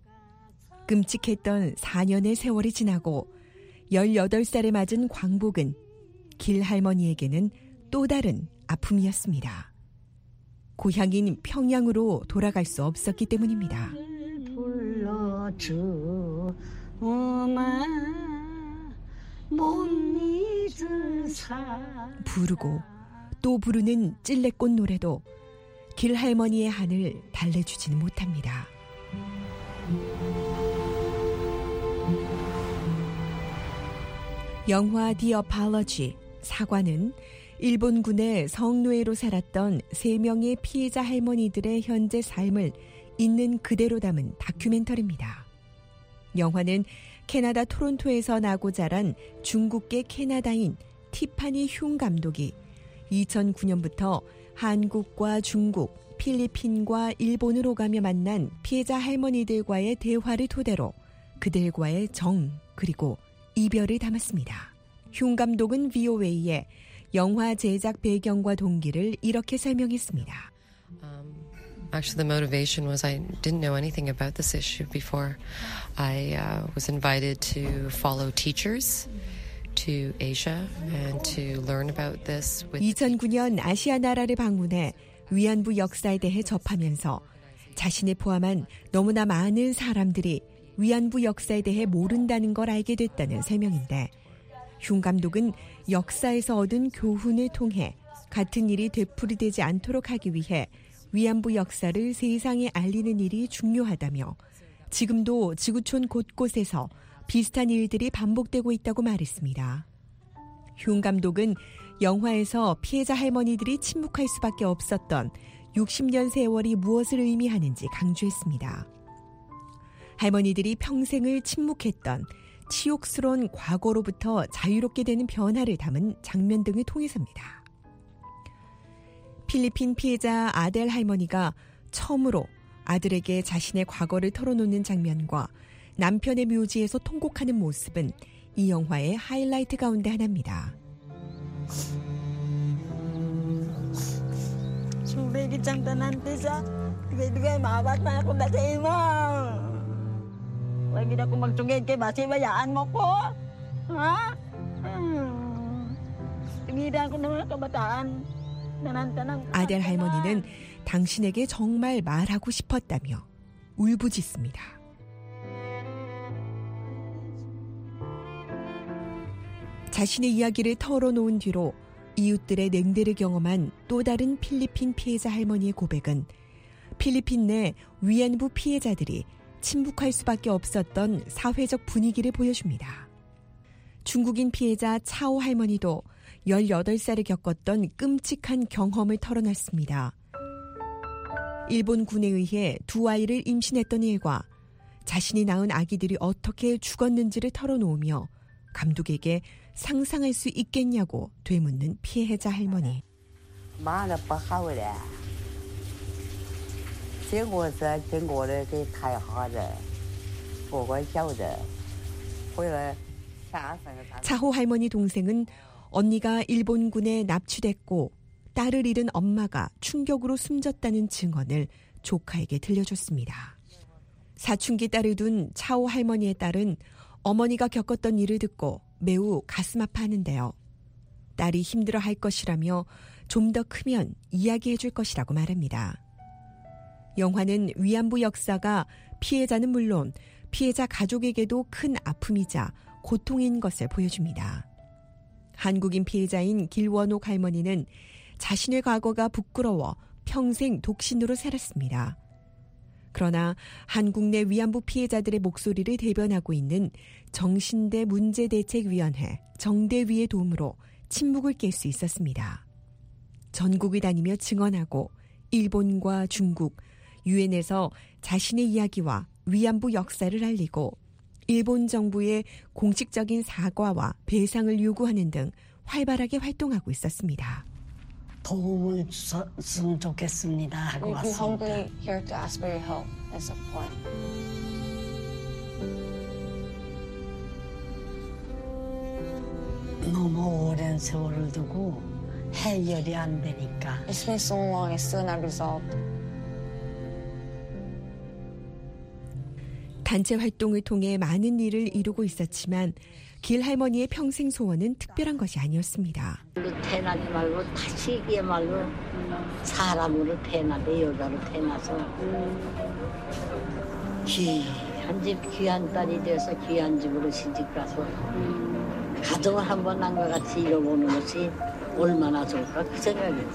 끔찍했던 4년의 세월이 지나고 18살에 맞은 광복은 길 할머니에게는 또 다른 아픔이었습니다. 고향인 평양으로 돌아갈 수 없었기 때문입니다. 부르고 또 부르는 찔레꽃 노래도 길 할머니의 한을 달래주지는 못합니다. 영화 The Apology, 사과는 일본군의 성노예로 살았던 3명의 피해자 할머니들의 현재 삶을 있는 그대로 담은 다큐멘터리입니다. 영화는 캐나다 토론토에서 나고 자란 중국계 캐나다인 티파니 흉 감독이 2009년부터 한국과 중국, 필리핀과 일본을 오가며 만난 피해자 할머니들과의 대화를 토대로 그들과의 정 그리고 이별을 담았습니다. 흉 감독은 VOA에 영화 제작 배경과 동기를 이렇게 설명했습니다. Actually, the motivation was I didn't know anything about this issue before. I was invited to follow teachers to Asia and to learn about this. 2009년 아시아 나라를 방문해 위안부 역사에 대해 접하면서 자신을 포함한 너무나 많은 사람들이 위안부 역사에 대해 모른다는 걸 알게 됐다는 설명인데, 흉 감독은 역사에서 얻은 교훈을 통해 같은 일이 되풀이되지 않도록 하기 위해 위안부 역사를 세상에 알리는 일이 중요하다며 지금도 지구촌 곳곳에서 비슷한 일들이 반복되고 있다고 말했습니다. 흉 감독은 영화에서 피해자 할머니들이 침묵할 수밖에 없었던 60년 세월이 무엇을 의미하는지 강조했습니다. 할머니들이 평생을 침묵했던 치욕스러운 과거로부터 자유롭게 되는 변화를 담은 장면 등을 통해서입니다. 필리핀 피해자 아델 할머니가 처음으로 아들에게 자신의 과거를 털어놓는 장면과 남편의 묘지에서 통곡하는 모습은 이 영화의 하이라이트 가운데 하나입니다. 아델 할머니는 당신에게 정말 말하고 싶었다며 울부짖습니다. 자신의 이야기를 털어놓은 뒤로 이웃들의 냉대를 경험한 또 다른 필리핀 피해자 할머니의 고백은 필리핀 내 위안부 피해자들이 침묵할 수밖에 없었던 사회적 분위기를 보여줍니다. 중국인 피해자 차오 할머니도 18살에 겪었던 끔찍한 경험을 털어놨습니다. 일본 군에 의해 2아이를 임신했던 일과 자신이 낳은 아기들이 어떻게 죽었는지를 털어놓으며 감독에게 상상할 수 있겠냐고 되묻는 피해자 할머니. 차호 할머니 동생은 언니가 일본군에 납치됐고 딸을 잃은 엄마가 충격으로 숨졌다는 증언을 조카에게 들려줬습니다. 사춘기 딸을 둔 차호 할머니의 딸은 어머니가 겪었던 일을 듣고 매우 가슴 아파하는데요. 딸이 힘들어할 것이라며 좀 더 크면 이야기해 줄 것이라고 말합니다. 영화는 위안부 역사가 피해자는 물론 피해자 가족에게도 큰 아픔이자 고통인 것을 보여줍니다. 한국인 피해자인 길원옥 할머니는 자신의 과거가 부끄러워 평생 독신으로 살았습니다. 그러나 한국 내 위안부 피해자들의 목소리를 대변하고 있는 정신대 문제대책위원회 정대위의 도움으로 침묵을 깰 수 있었습니다. 전국을 다니며 증언하고 일본과 중국, 유엔에서 자신의 이야기와 위안부 역사를 알리고 일본 정부의 공식적인 사과와 배상을 요구하는 등 활발하게 활동하고 있었습니다. 도움을 줬으면 좋겠습니다 하고 왔습니다. humbly here to ask for your help and support. 너무 오랜 세월을 두고 해결이 안 되니까. It's been so long, it's still not resolved. 단체 활동을 통해 많은 일을 이루고 있었지만 길 할머니의 평생 소원은 특별한 것이 아니었습니다. 태어나지 말고 다시기야말로 사람으로 태어나되 여자로 태어나서 귀한 집 귀한 딸이 돼서 귀한 집으로 시집가서 가정을 한번 남과 같이 이뤄보는 것이 얼마나 좋을까 그 생각이지.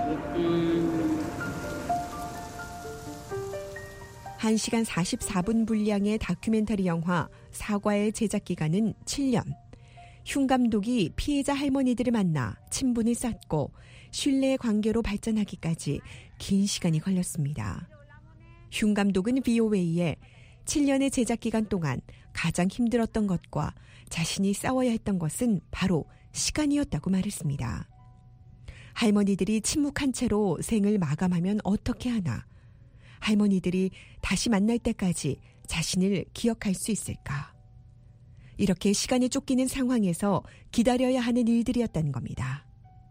1시간 44분 분량의 다큐멘터리 영화 사과의 제작 기간은 7년. 흉 감독이 피해자 할머니들을 만나 친분을 쌓고 신뢰의 관계로 발전하기까지 긴 시간이 걸렸습니다. 흉 감독은 VOA에 7년의 제작 기간 동안 가장 힘들었던 것과 자신이 싸워야 했던 것은 바로 시간이었다고 말했습니다. 할머니들이 침묵한 채로 생을 마감하면 어떻게 하나? 할머니들이 다시 만날 때까지 자신을 기억할 수 있을까? 이렇게 시간이 쫓기는 상황에서 기다려야 하는 일들이었다는 겁니다.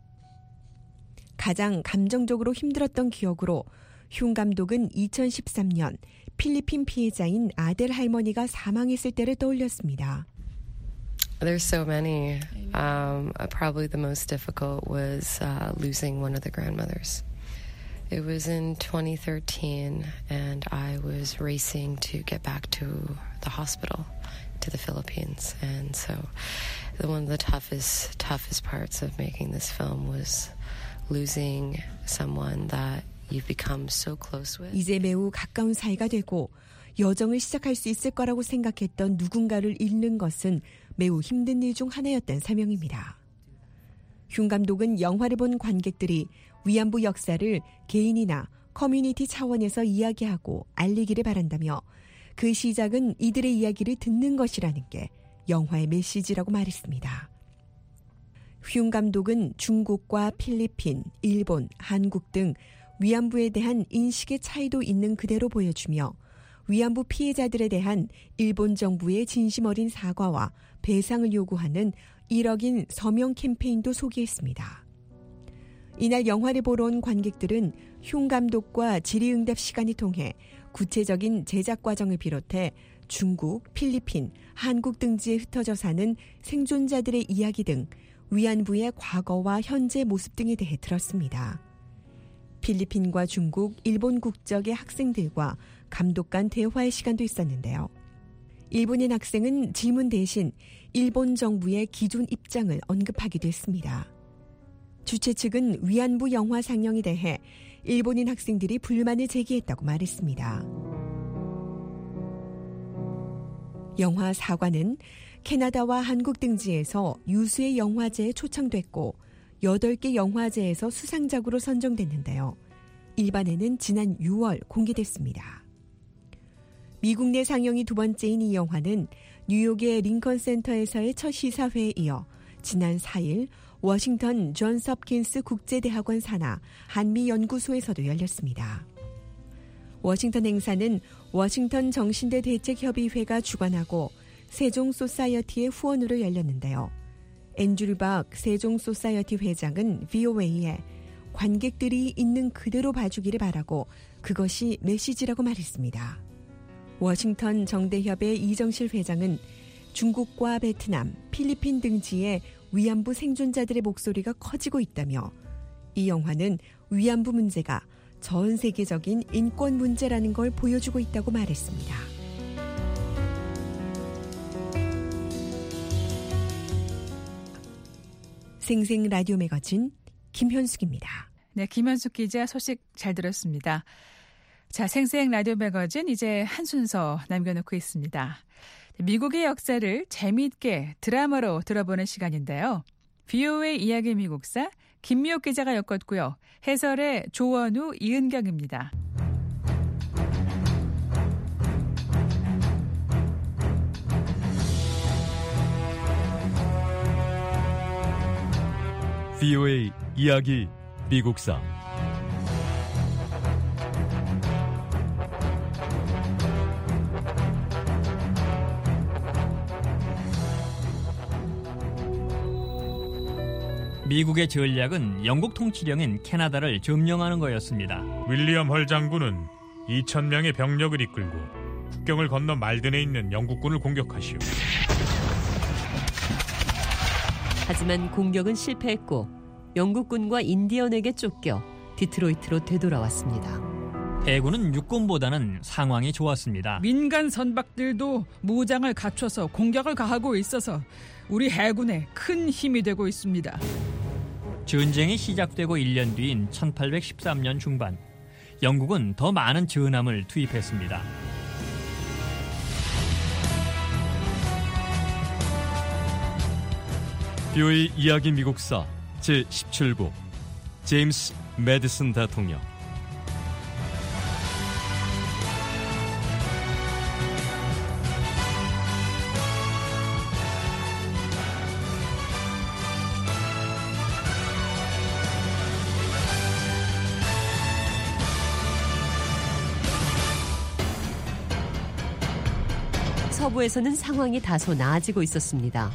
가장 감정적으로 힘들었던 기억으로 흉 감독은 2013년 필리핀 피해자인 아델 할머니가 사망했을 때를 떠올렸습니다. There's so many. Probably the most difficult was losing one of the grandmothers. It was in 2013, and I was racing to get back to the hospital, to the Philippines. And so one of the toughest parts of making this film was losing someone that you've become so close with. 이제 매우 가까운 사이가 되고 여정을 시작할 수 있을 거라고 생각했던 누군가를 잃는 것은 매우 힘든 일 중 하나였던 사명입니다. 흉 감독은 영화를 본 관객들이 위안부 역사를 개인이나 커뮤니티 차원에서 이야기하고 알리기를 바란다며 그 시작은 이들의 이야기를 듣는 것이라는 게 영화의 메시지라고 말했습니다. 흉 감독은 중국과 필리핀, 일본, 한국 등 위안부에 대한 인식의 차이도 있는 그대로 보여주며 위안부 피해자들에 대한 일본 정부의 진심 어린 사과와 배상을 요구하는 1억인 서명 캠페인도 소개했습니다. 이날 영화를 보러 온 관객들은 흉 감독과 질의응답 시간을 통해 구체적인 제작 과정을 비롯해 중국, 필리핀, 한국 등지에 흩어져 사는 생존자들의 이야기 등 위안부의 과거와 현재 모습 등에 대해 들었습니다. 필리핀과 중국, 일본 국적의 학생들과 감독 간 대화의 시간도 있었는데요. 일본인 학생은 질문 대신 일본 정부의 기존 입장을 언급하기도 했습니다. 주최 측은 위안부 영화 상영에 대해 일본인 학생들이 불만을 제기했다고 말했습니다. 영화 사과는 캐나다와 한국 등지에서 유수의 영화제에 초청됐고 8개 영화제에서 수상작으로 선정됐는데요. 일반에는 지난 6월 공개됐습니다. 미국 내 상영이 두 번째인 이 영화는 뉴욕의 링컨 센터에서의 첫 시사회에 이어 지난 4일 워싱턴 존스 홉킨스 국제대학원 산하 한미연구소에서도 열렸습니다. 워싱턴 행사는 워싱턴 정신대 대책협의회가 주관하고 세종 소사이어티의 후원으로 열렸는데요. 앤드류 박 세종 소사이어티 회장은 VOA에 관객들이 있는 그대로 봐주기를 바라고 그것이 메시지라고 말했습니다. 워싱턴 정대협의 이정실 회장은 중국과 베트남, 필리핀 등지의 위안부 생존자들의 목소리가 커지고 있다며 이 영화는 위안부 문제가 전 세계적인 인권 문제라는 걸 보여주고 있다고 말했습니다. 생생 라디오 매거진 김현숙입니다. 네, 김현숙 기자 소식 잘 들었습니다. 자, 생생 라디오 매거진 이제 한 순서 남겨놓고 있습니다. 미국의 역사를 재미있게 드라마로 들어보는 시간인데요. VOA 이야기 미국사 김미옥 기자가 엮었고요. 해설의 조원우, 이은경입니다. VOA 이야기 미국사 미국의 전략은 영국 통치령인 캐나다를 점령하는 거였습니다. 윌리엄 헐 장군은 2,000명의 병력을 이끌고 국경을 건너 말든에 있는 영국군을 공격하시오. 하지만 공격은 실패했고 영국군과 인디언에게 쫓겨 디트로이트로 되돌아왔습니다. 해군은 육군보다는 상황이 좋았습니다. 민간 선박들도 무장을 갖춰서 공격을 가하고 있어서 우리 해군에 큰 힘이 되고 있습니다. 전쟁이 시작되고 1년 뒤인 1813년 중반, 영국은 더 많은 전함을 투입했습니다. VOA 이야기 미국사 제17부 제임스 매디슨 대통령. 서부에서는 상황이 다소 나아지고 있었습니다.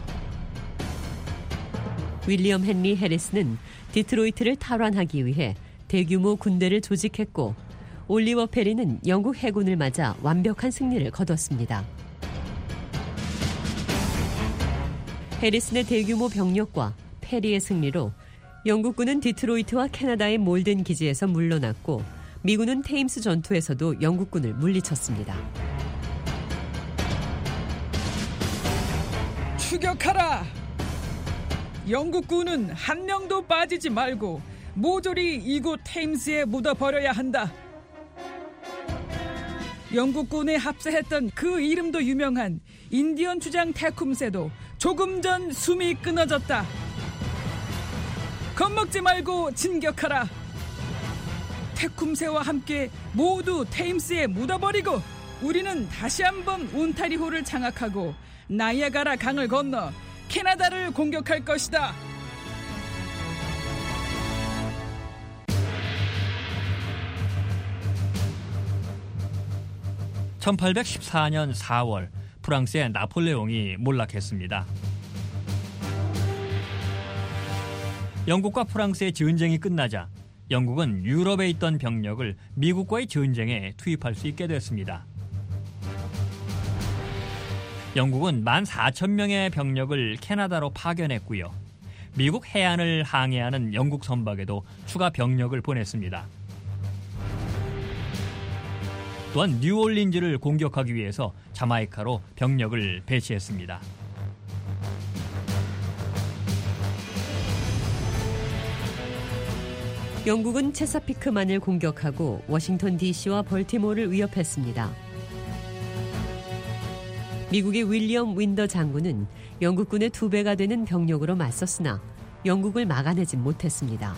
윌리엄 헨리 해리스는 디트로이트를 탈환하기 위해 대규모 군대를 조직했고 올리버 페리는 영국 해군을 맞아 완벽한 승리를 거뒀습니다. 해리슨의 대규모 병력과 페리의 승리로 영국군은 디트로이트와 캐나다의 몰든 기지에서 물러났고 미군은 테임스 전투에서도 영국군을 물리쳤습니다. 추격하라! 영국군은 한 명도 빠지지 말고 모조리 이곳 테임스에 묻어버려야 한다. 영국군에 합세했던 그 이름도 유명한 인디언 주장 테쿰세도 조금 전 숨이 끊어졌다. 겁먹지 말고 진격하라. 테쿰세와 함께 모두 테임스에 묻어버리고 우리는 다시 한번 온타리호를 장악하고 나이아가라 강을 건너 캐나다를 공격할 것이다. (1814년 4월) 프랑스의 나폴레옹이 몰락했습니다. 영국과 프랑스의 전쟁이 끝나자 영국은 유럽에 있던 병력을 미국과의 전쟁에 투입할 수 있게 됐습니다. 영국은 14,000명의 병력을 캐나다로 파견했고요. 미국 해안을 항해하는 영국 선박에도 추가 병력을 보냈습니다. 또한 뉴올린즈를 공격하기 위해서 자마이카로 병력을 배치했습니다. 영국은 체사피크만을 공격하고 워싱턴 DC와 벌티모어를 위협했습니다. 미국의 윌리엄 윈더 장군은 영국군의 2배가 되는 병력으로 맞섰으나 영국을 막아내지 못했습니다.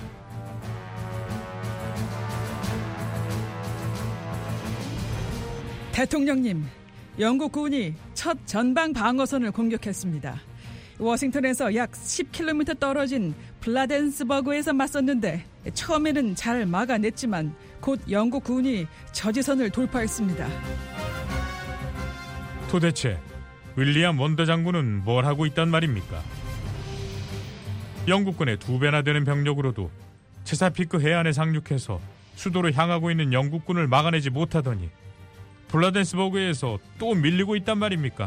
대통령님, 영국군이 첫 전방 방어선을 공격했습니다. 워싱턴에서 약 10km 떨어진 블라덴스버그에서 맞섰는데 처음에는 잘 막아냈지만 곧 영국군이 저지선을 돌파했습니다. 도대체 윌리엄 원더 장군은 뭘 하고 있단 말입니까? 영국군의 2배나 되는 병력으로도 체사피크 해안에 상륙해서 수도로 향하고 있는 영국군을 막아내지 못하더니 블라덴스버그에서 또 밀리고 있단 말입니까?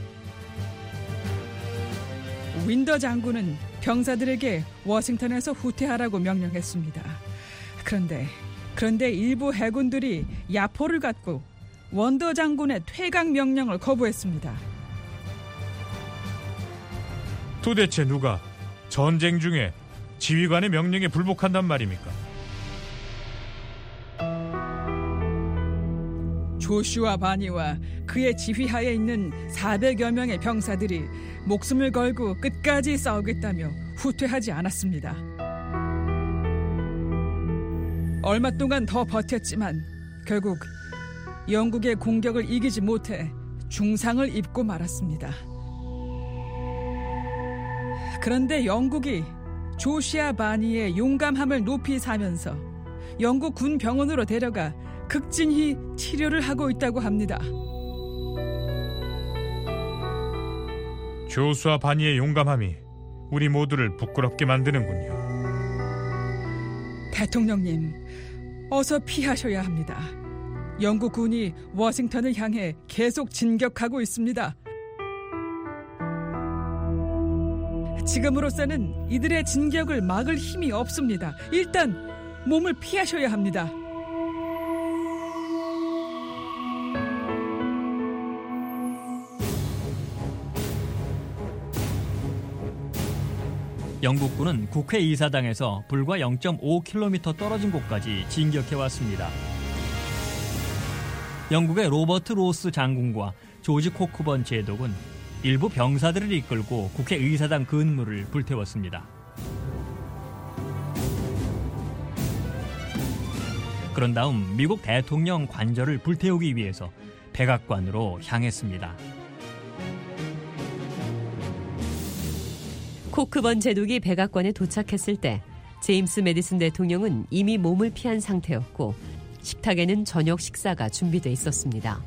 윈더 장군은 병사들에게 워싱턴에서 후퇴하라고 명령했습니다. 그런데 일부 해군들이 야포를 갖고 원더 장군의 퇴각 명령을 거부했습니다. 도대체 누가 전쟁 중에 지휘관의 명령에 불복한단 말입니까? 조슈아 바니와 그의 지휘하에 있는 400여 명의 병사들이 목숨을 걸고 끝까지 싸우겠다며 후퇴하지 않았습니다. 얼마 동안 더 버텼지만 결국 영국의 공격을 이기지 못해 중상을 입고 말았습니다. 그런데 영국이 조슈아 바니의 용감함을 높이 사면서 영국 군 병원으로 데려가 극진히 치료를 하고 있다고 합니다. 조슈아 바니의 용감함이 우리 모두를 부끄럽게 만드는군요. 대통령님, 어서 피하셔야 합니다. 영국 군이 워싱턴을 향해 계속 진격하고 있습니다. 지금으로서는 이들의 진격을 막을 힘이 없습니다. 일단 몸을 피하셔야 합니다. 영국군은 국회의사당에서 불과 0.5km 떨어진 곳까지 진격해왔습니다. 영국의 로버트 로스 장군과 조지 코크번 제독은 일부 병사들을 이끌고 국회의사당 근무를 불태웠습니다. 그런 다음 미국 대통령 관저를 불태우기 위해서 백악관으로 향했습니다. 코크번 제독이 백악관에 도착했을 때 제임스 매디슨 대통령은 이미 몸을 피한 상태였고 식탁에는 저녁 식사가 준비돼 있었습니다.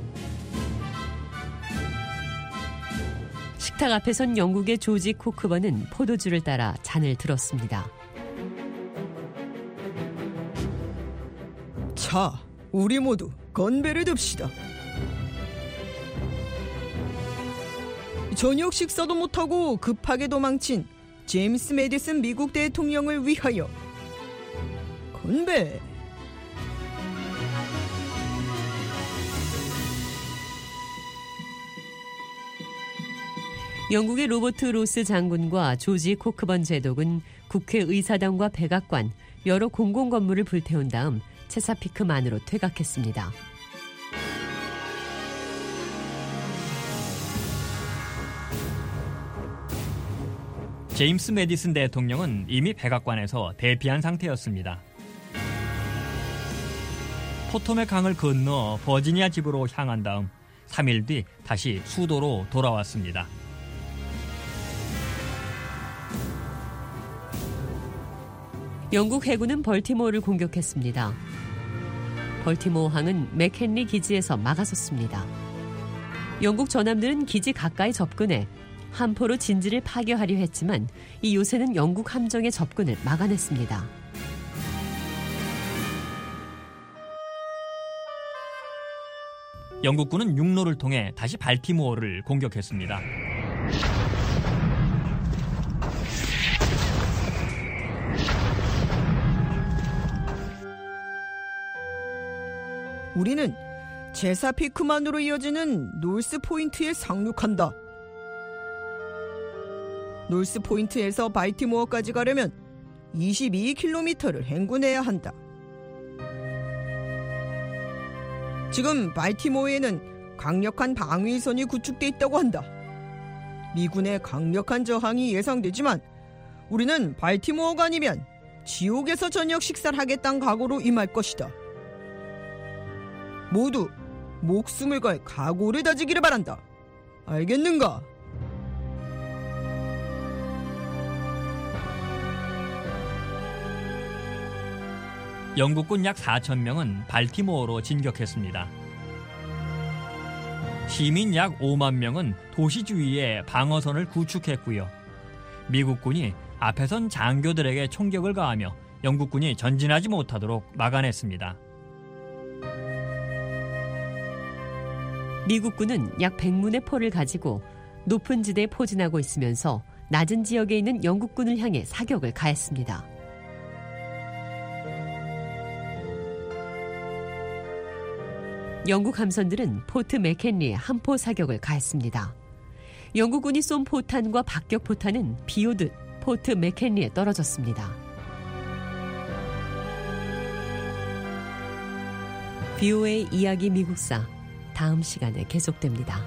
식탁 앞에 선 영국의 조지 코크번은 포도주를 따라 잔을 들었습니다. 자, 우리 모두 건배를 듭시다. 저녁 식사도 못하고 급하게 도망친 제임스 매디슨 미국 대통령을 위하여 건배. 영국의 로버트 로스 장군과 조지 코크번 제독은 국회의사당과 백악관, 여러 공공건물을 불태운 다음 체사피크만으로 퇴각했습니다. 제임스 매디슨 대통령은 이미 백악관에서 대피한 상태였습니다. 포토맥 강을 건너 버지니아 집으로 향한 다음 3일 뒤 다시 수도로 돌아왔습니다. 영국 해군은 벌티모어를 공격했습니다. 벌티모어 항은 맥헨리 기지에서 막아섰습니다. 영국 전함들은 기지 가까이 접근해 함포로 진지를 파괴하려 했지만 이 요새는 영국 함정의 접근을 막아냈습니다. 영국군은 육로를 통해 다시 발티모어를 공격했습니다. 우리는 체사피크만으로 이어지는 놀스 포인트에 상륙한다. 놀스 포인트에서 발티모어까지 가려면 22km를 행군해야 한다. 지금 발티모어에는 강력한 방위선이 구축돼 있다고 한다. 미군의 강력한 저항이 예상되지만 우리는 발티모어가 아니면 지옥에서 저녁 식사를 하겠다는 각오로 임할 것이다. 모두 목숨을 걸 각오를 다지기를 바란다. 알겠는가? 영국군 약 4,000명은 발티모어로 진격했습니다. 시민 약 5만 명은 도시 주위에 방어선을 구축했고요. 미국군이 앞에선 장교들에게 총격을 가하며 영국군이 전진하지 못하도록 막아냈습니다. 미국군은 약 100문의 포를 가지고 높은 지대에 포진하고 있으면서 낮은 지역에 있는 영국군을 향해 사격을 가했습니다. 영국 함선들은 포트 맥켄리에 함포 사격을 가했습니다. 영국군이 쏜 포탄과 박격 포탄은 비 오듯 포트 맥켄리에 떨어졌습니다. VOA 이야기 미국사 다음 시간에 계속됩니다.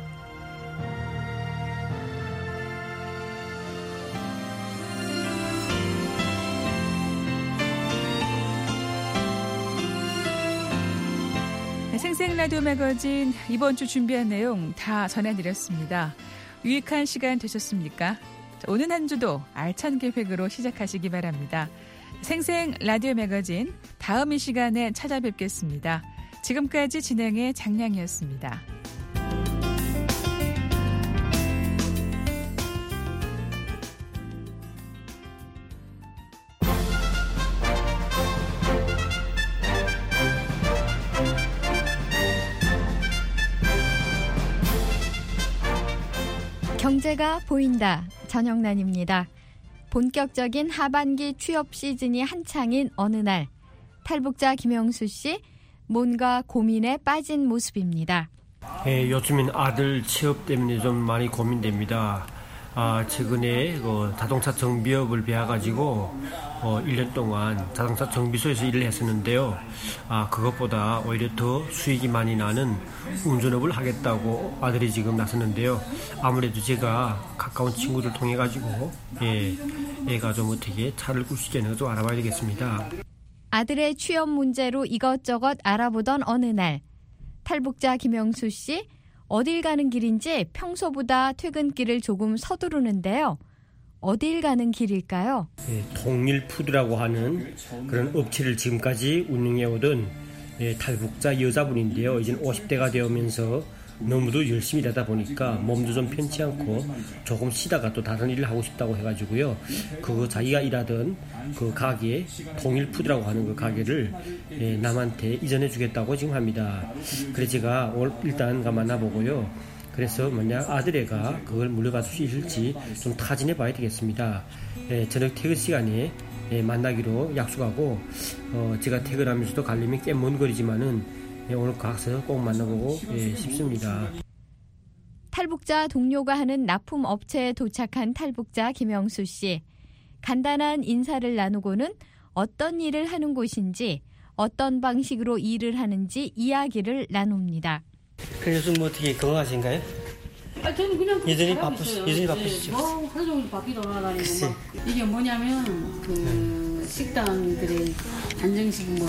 생생라디오 매거진 이번 주 준비한 내용 다 전해드렸습니다. 유익한 시간 되셨습니까? 오는 한 주도 알찬 계획으로 시작하시기 바랍니다. 생생라디오 매거진 다음 이 시간에 찾아뵙겠습니다. 지금까지 진행의 장량이었습니다. 경제가 보인다. 전영란입니다. 본격적인 하반기 취업 시즌이 한창인 어느 날 탈북자 김영수 씨 뭔가 고민에 빠진 모습입니다. 요즘엔 아들 취업 때문에 좀 많이 고민됩니다. 최근에 자동차 정비업을 배워가지고 1년 동안 자동차 정비소에서 일을 했었는데요. 그것보다 오히려 더 수익이 많이 나는 운전업을 하겠다고 아들이 지금 나섰는데요. 아무래도 제가 가까운 친구를 통해 가지고 애가 좀 어떻게 차를 끌 수 있겠는 거 좀 알아봐야 되겠습니다. 아들의 취업 문제로 이것저것 알아보던 어느 날 탈북자 김영수 씨 어딜 가는 길인지 평소보다 퇴근길을 조금 서두르는데요. 어딜 가는 길일까요? 통일푸드라고 하는 그런 업체를 지금까지 운영해오던 탈북자 여자분인데요. 이제 50대가 되면서 너무도 열심히 일하다 보니까 몸도 좀 편치 않고 조금 쉬다가 또 다른 일을 하고 싶다고 해가지고요. 자기가 일하던 그 가게, 통일푸드라고 하는 그 가게를 남한테 이전해 주겠다고 지금 합니다. 그래서 제가 일단 만나보고요. 그래서 만약 아들애가 그걸 물려받을 수 있을지 좀 타진해 봐야 되겠습니다. 저녁 퇴근 시간에 만나기로 약속하고 제가 퇴근하면서도 가려면 꽤 먼 거리지만은 오늘 가서 꼭 만나보고 싶습니다. 탈북자 동료가 하는 납품 업체에 도착한 탈북자 김영수 씨. 간단한 인사를 나누고는 어떤 일을 하는 곳인지 어떤 방식으로 일을 하는지 이야기를 나눕니다. 그래서 뭐 어떻게 건강하신가요? 저는 그냥 예전이 바쁘시죠? 하루 종일 바삐 돌아다니고 막 이게 뭐냐면 식당들의 안정식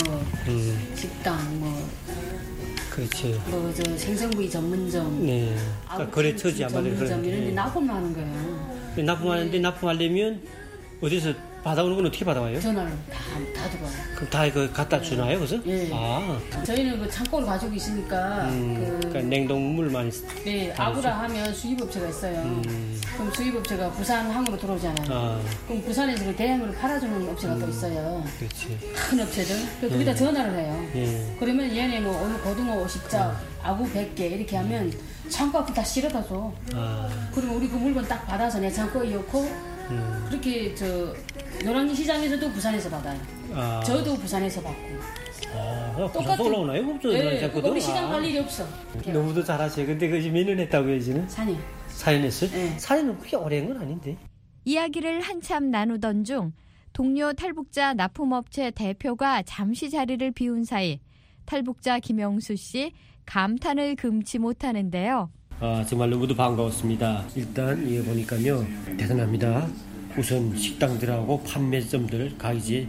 식당 그렇지. 저 생선구이 전문점. 네. 그러니까 거래처지 아마도 그런 이런 데 납품하는 거예요. 납품하는데 납품하려면 어디서 받아오는 건 어떻게 받아와요? 전화로 다 들어와요. 그럼 다 이거 갖다 주나요, 그래서? 예. 저희는 그 창고를 가지고 있으니까 그러니까 냉동물만. 네, 아구라 하면 수입업체가 있어요. 그럼 수입업체가 부산항으로 들어오잖아요. 그럼 부산에서 그 대행으로 팔아주는 업체가 또 있어요. 그렇지. 큰 업체들. 그래서 거기다 전화를 해요. 그러면 얘네 오늘 고등어 50장, 아구 100개 이렇게 하면 창고 앞에 다 실어다 줘. 그러면 우리 그 물건 딱 받아서 내 창고에 넣고 그렇게 노량진 시장에서도 부산에서 받아요. 저도 부산에서 받고. 똑같은 올라오나요? 네, 우리 시장 갈 일이 없어. 너무도 잘하세요. 근데 그 몇 년 했다고요, 이제는? 4년. 4년 했어요? 네. 4년은 그렇게 오래 한 건 아닌데. 이야기를 한참 나누던 중 동료 탈북자 납품업체 대표가 잠시 자리를 비운 사이 탈북자 김영수 씨 감탄을 금치 못하는데요. 정말 너무도 반가웠습니다. 일단 이거 보니까요, 대단합니다. 우선 식당들하고 판매점들, 이제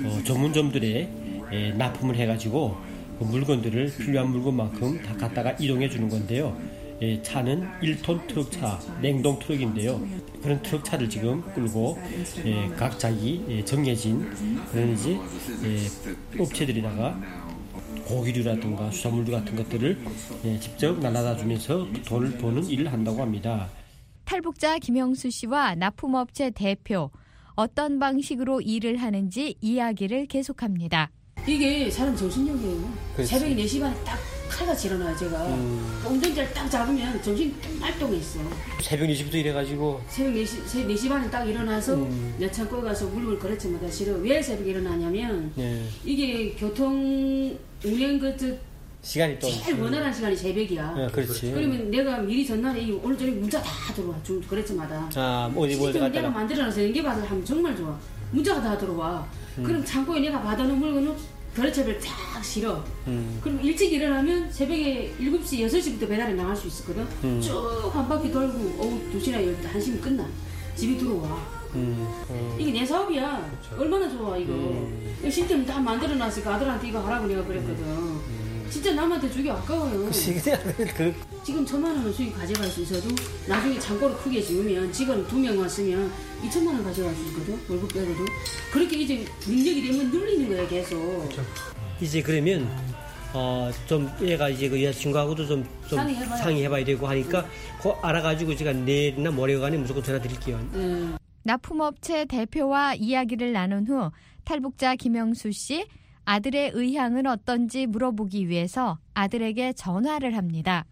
전문점들에 납품을 해가지고 그 물건들을 필요한 물건만큼 다 갖다가 이동해 주는 건데요. 차는 1톤 트럭차, 냉동 트럭인데요. 그런 트럭차를 지금 끌고 각 자기 정해진 그런 이제 업체들에다가 고기류라든가 수산물류 같은 것들을 직접 날라다 주면서 돈을 버는 일을 한다고 합니다. 탈북자 김영수 씨와 납품업체 대표, 어떤 방식으로 일을 하는지 이야기를 계속합니다. 이게 사람 정신력이에요. 그렇지. 새벽 4시 반에 딱 칼같이 일어나요, 제가. 운전자를 딱 잡으면 정신 활동에 있어. 새벽 4시부터 일해가지고. 새벽 4시 반에 딱 일어나서 내 창고에 가서 물건을 거래처마다 실어. 왜 새벽에 일어나냐면 이게 교통 운행 시간이 또 제일 원활한 시간이 새벽이야. 그렇지. 그러면 내가 미리 전날에 오늘 저녁 문자 다 들어와. 거래처마다. 어디 실제로 내가 만들어놔서 연계받을 하면 정말 좋아. 문자가 다 들어와. 그럼 창고에 내가 받아놓은 물건을 거래처를 쫙 실어. 그럼 일찍 일어나면 새벽에 7시, 6시부터 배달에 나갈 수 있었거든. 쭉 한 바퀴 돌고 오후 2시나 1시면 끝나. 집에 들어와. 이게 내 사업이야. 그렇죠. 얼마나 좋아 이거. 시스템 다 만들어놨으니까 아들한테 이거 하라고 내가 그랬거든. 진짜 남한테 주기 아까워요. 지금 1,000만 원을 수익 가져갈 수 있어도 나중에 창고를 크게 지으면 직원 2명 왔으면 2,000만 원 가져갈 수 있거든. 월급 빼고도. 그렇게 이제 능력이 되면 눌리는 거야 계속. 이제 그러면 좀 얘가 이제 그 여자친구하고도 좀 상의해봐야 되고 하니까 그거 알아가지고 제가 내일이나 모레간에 무조건 전화 드릴게요. 납품업체 대표와 이야기를 나눈 후 탈북자 김영수 씨, 아들의 의향은 어떤지 물어보기 위해서 아들에게 전화를 합니다.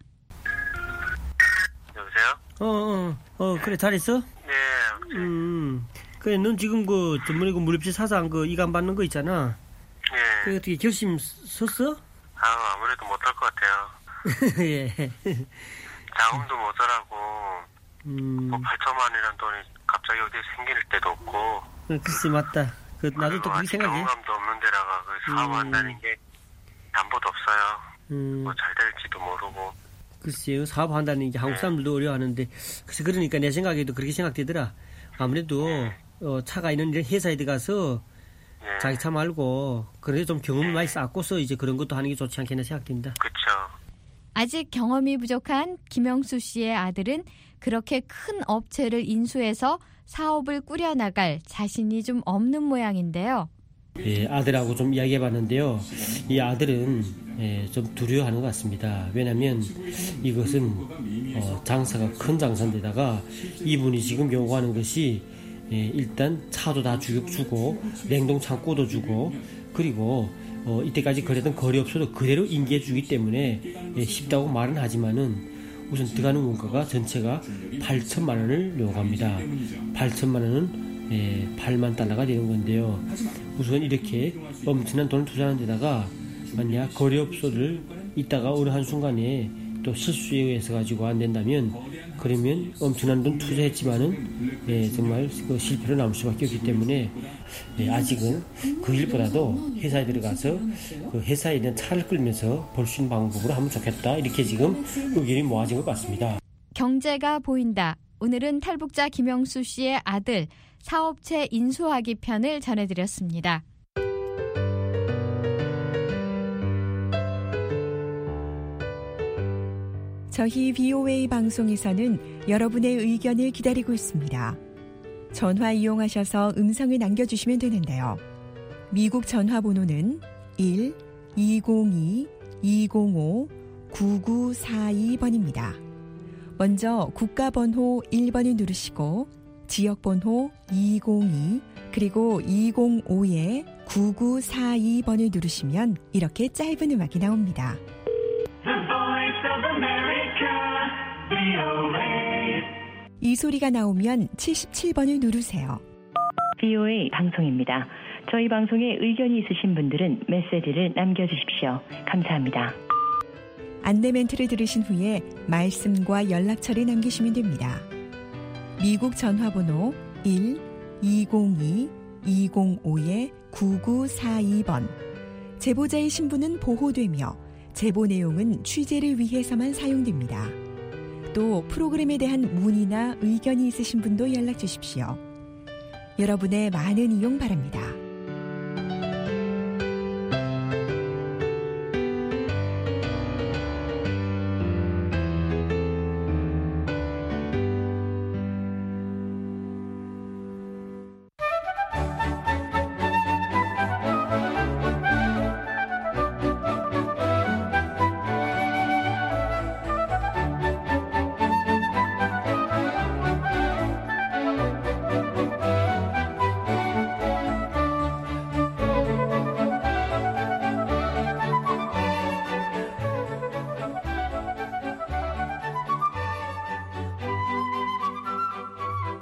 여보세요? 그래, 잘했어? 네. 그래, 넌 지금 그 전문에 그 무릎지 사상 그 이관 받는 거 있잖아. 네. 그 어떻게 결심 섰어? 아무래도 못할 것 같아요. 예. 자금도 모자라고, 뭐 8천만 원이란 돈이 갑자기 어디에 생길 때도 없고. 글쎄, 맞다. 나도 또 그렇게 생각해. 경험도 없는 데다가 사업한다는 게 담보도 없어요. 뭐 잘 될지도 모르고. 글쎄요, 사업한다는 게 한국 사람들도 어려워하는데, 그래서 그러니까 내 생각에도 그렇게 생각되더라. 아무래도 차가 있는 이런 회사에 들어가서 자기 차 말고 그래도 좀 경험을 많이 쌓고서 이제 그런 것도 하는 게 좋지 않겠나 생각된다. 그렇죠. 아직 경험이 부족한 김영수 씨의 아들은 그렇게 큰 업체를 인수해서 사업을 꾸려나갈 자신이 좀 없는 모양인데요. 예, 아들하고 좀 이야기해봤는데요. 이 아들은 좀 두려워하는 것 같습니다. 왜냐하면 이것은 장사가 큰 장사인데다가 이분이 지금 요구하는 것이 일단 차도 다 주고 냉동 창고도 주고 그리고 이때까지 거래던 거래업소도 그대로 인계해주기 때문에 쉽다고 말은 하지만은 우선 들어가는 원가가 전체가 8천만 원을 요구합니다. 8천만 원은 8만 달러가 되는 건데요. 우선 이렇게 엄청난 돈을 투자하는 데다가 만약 거래업소를 있다가 어느 한순간에 또 실수에 의해서 가지고 안 된다면 그러면 엄청난 돈 투자했지만은 정말 그 실패로 남을 수밖에 없기 때문에 아직은 그 일보다도 회사에 들어가서 그 회사에 있는 차를 끌면서 벌 수 있는 방법으로 하면 좋겠다. 이렇게 지금 의견이 모아진 것 같습니다. 경제가 보인다. 오늘은 탈북자 김영수 씨의 아들 사업체 인수하기 편을 전해드렸습니다. 저희 VOA 방송에서는 여러분의 의견을 기다리고 있습니다. 전화 이용하셔서 음성을 남겨주시면 되는데요. 미국 전화번호는 1-202-205-9942번입니다. 먼저 국가번호 1번을 누르시고 지역번호 202 그리고 205-9942번을 누르시면 이렇게 짧은 음악이 나옵니다. 이 소리가 나오면 77번을 누르세요. VOA 방송입니다. 저희 방송에 의견이 있으신 분들은 메시지를 남겨주십시오. 감사합니다. 안내 멘트를 들으신 후에 말씀과 연락처를 남기시면 됩니다. 미국 전화번호 1-202-205-9942번. 제보자의 신분은 보호되며 제보 내용은 취재를 위해서만 사용됩니다. 또 프로그램에 대한 문의나 의견이 있으신 분도 연락 주십시오. 여러분의 많은 이용 바랍니다.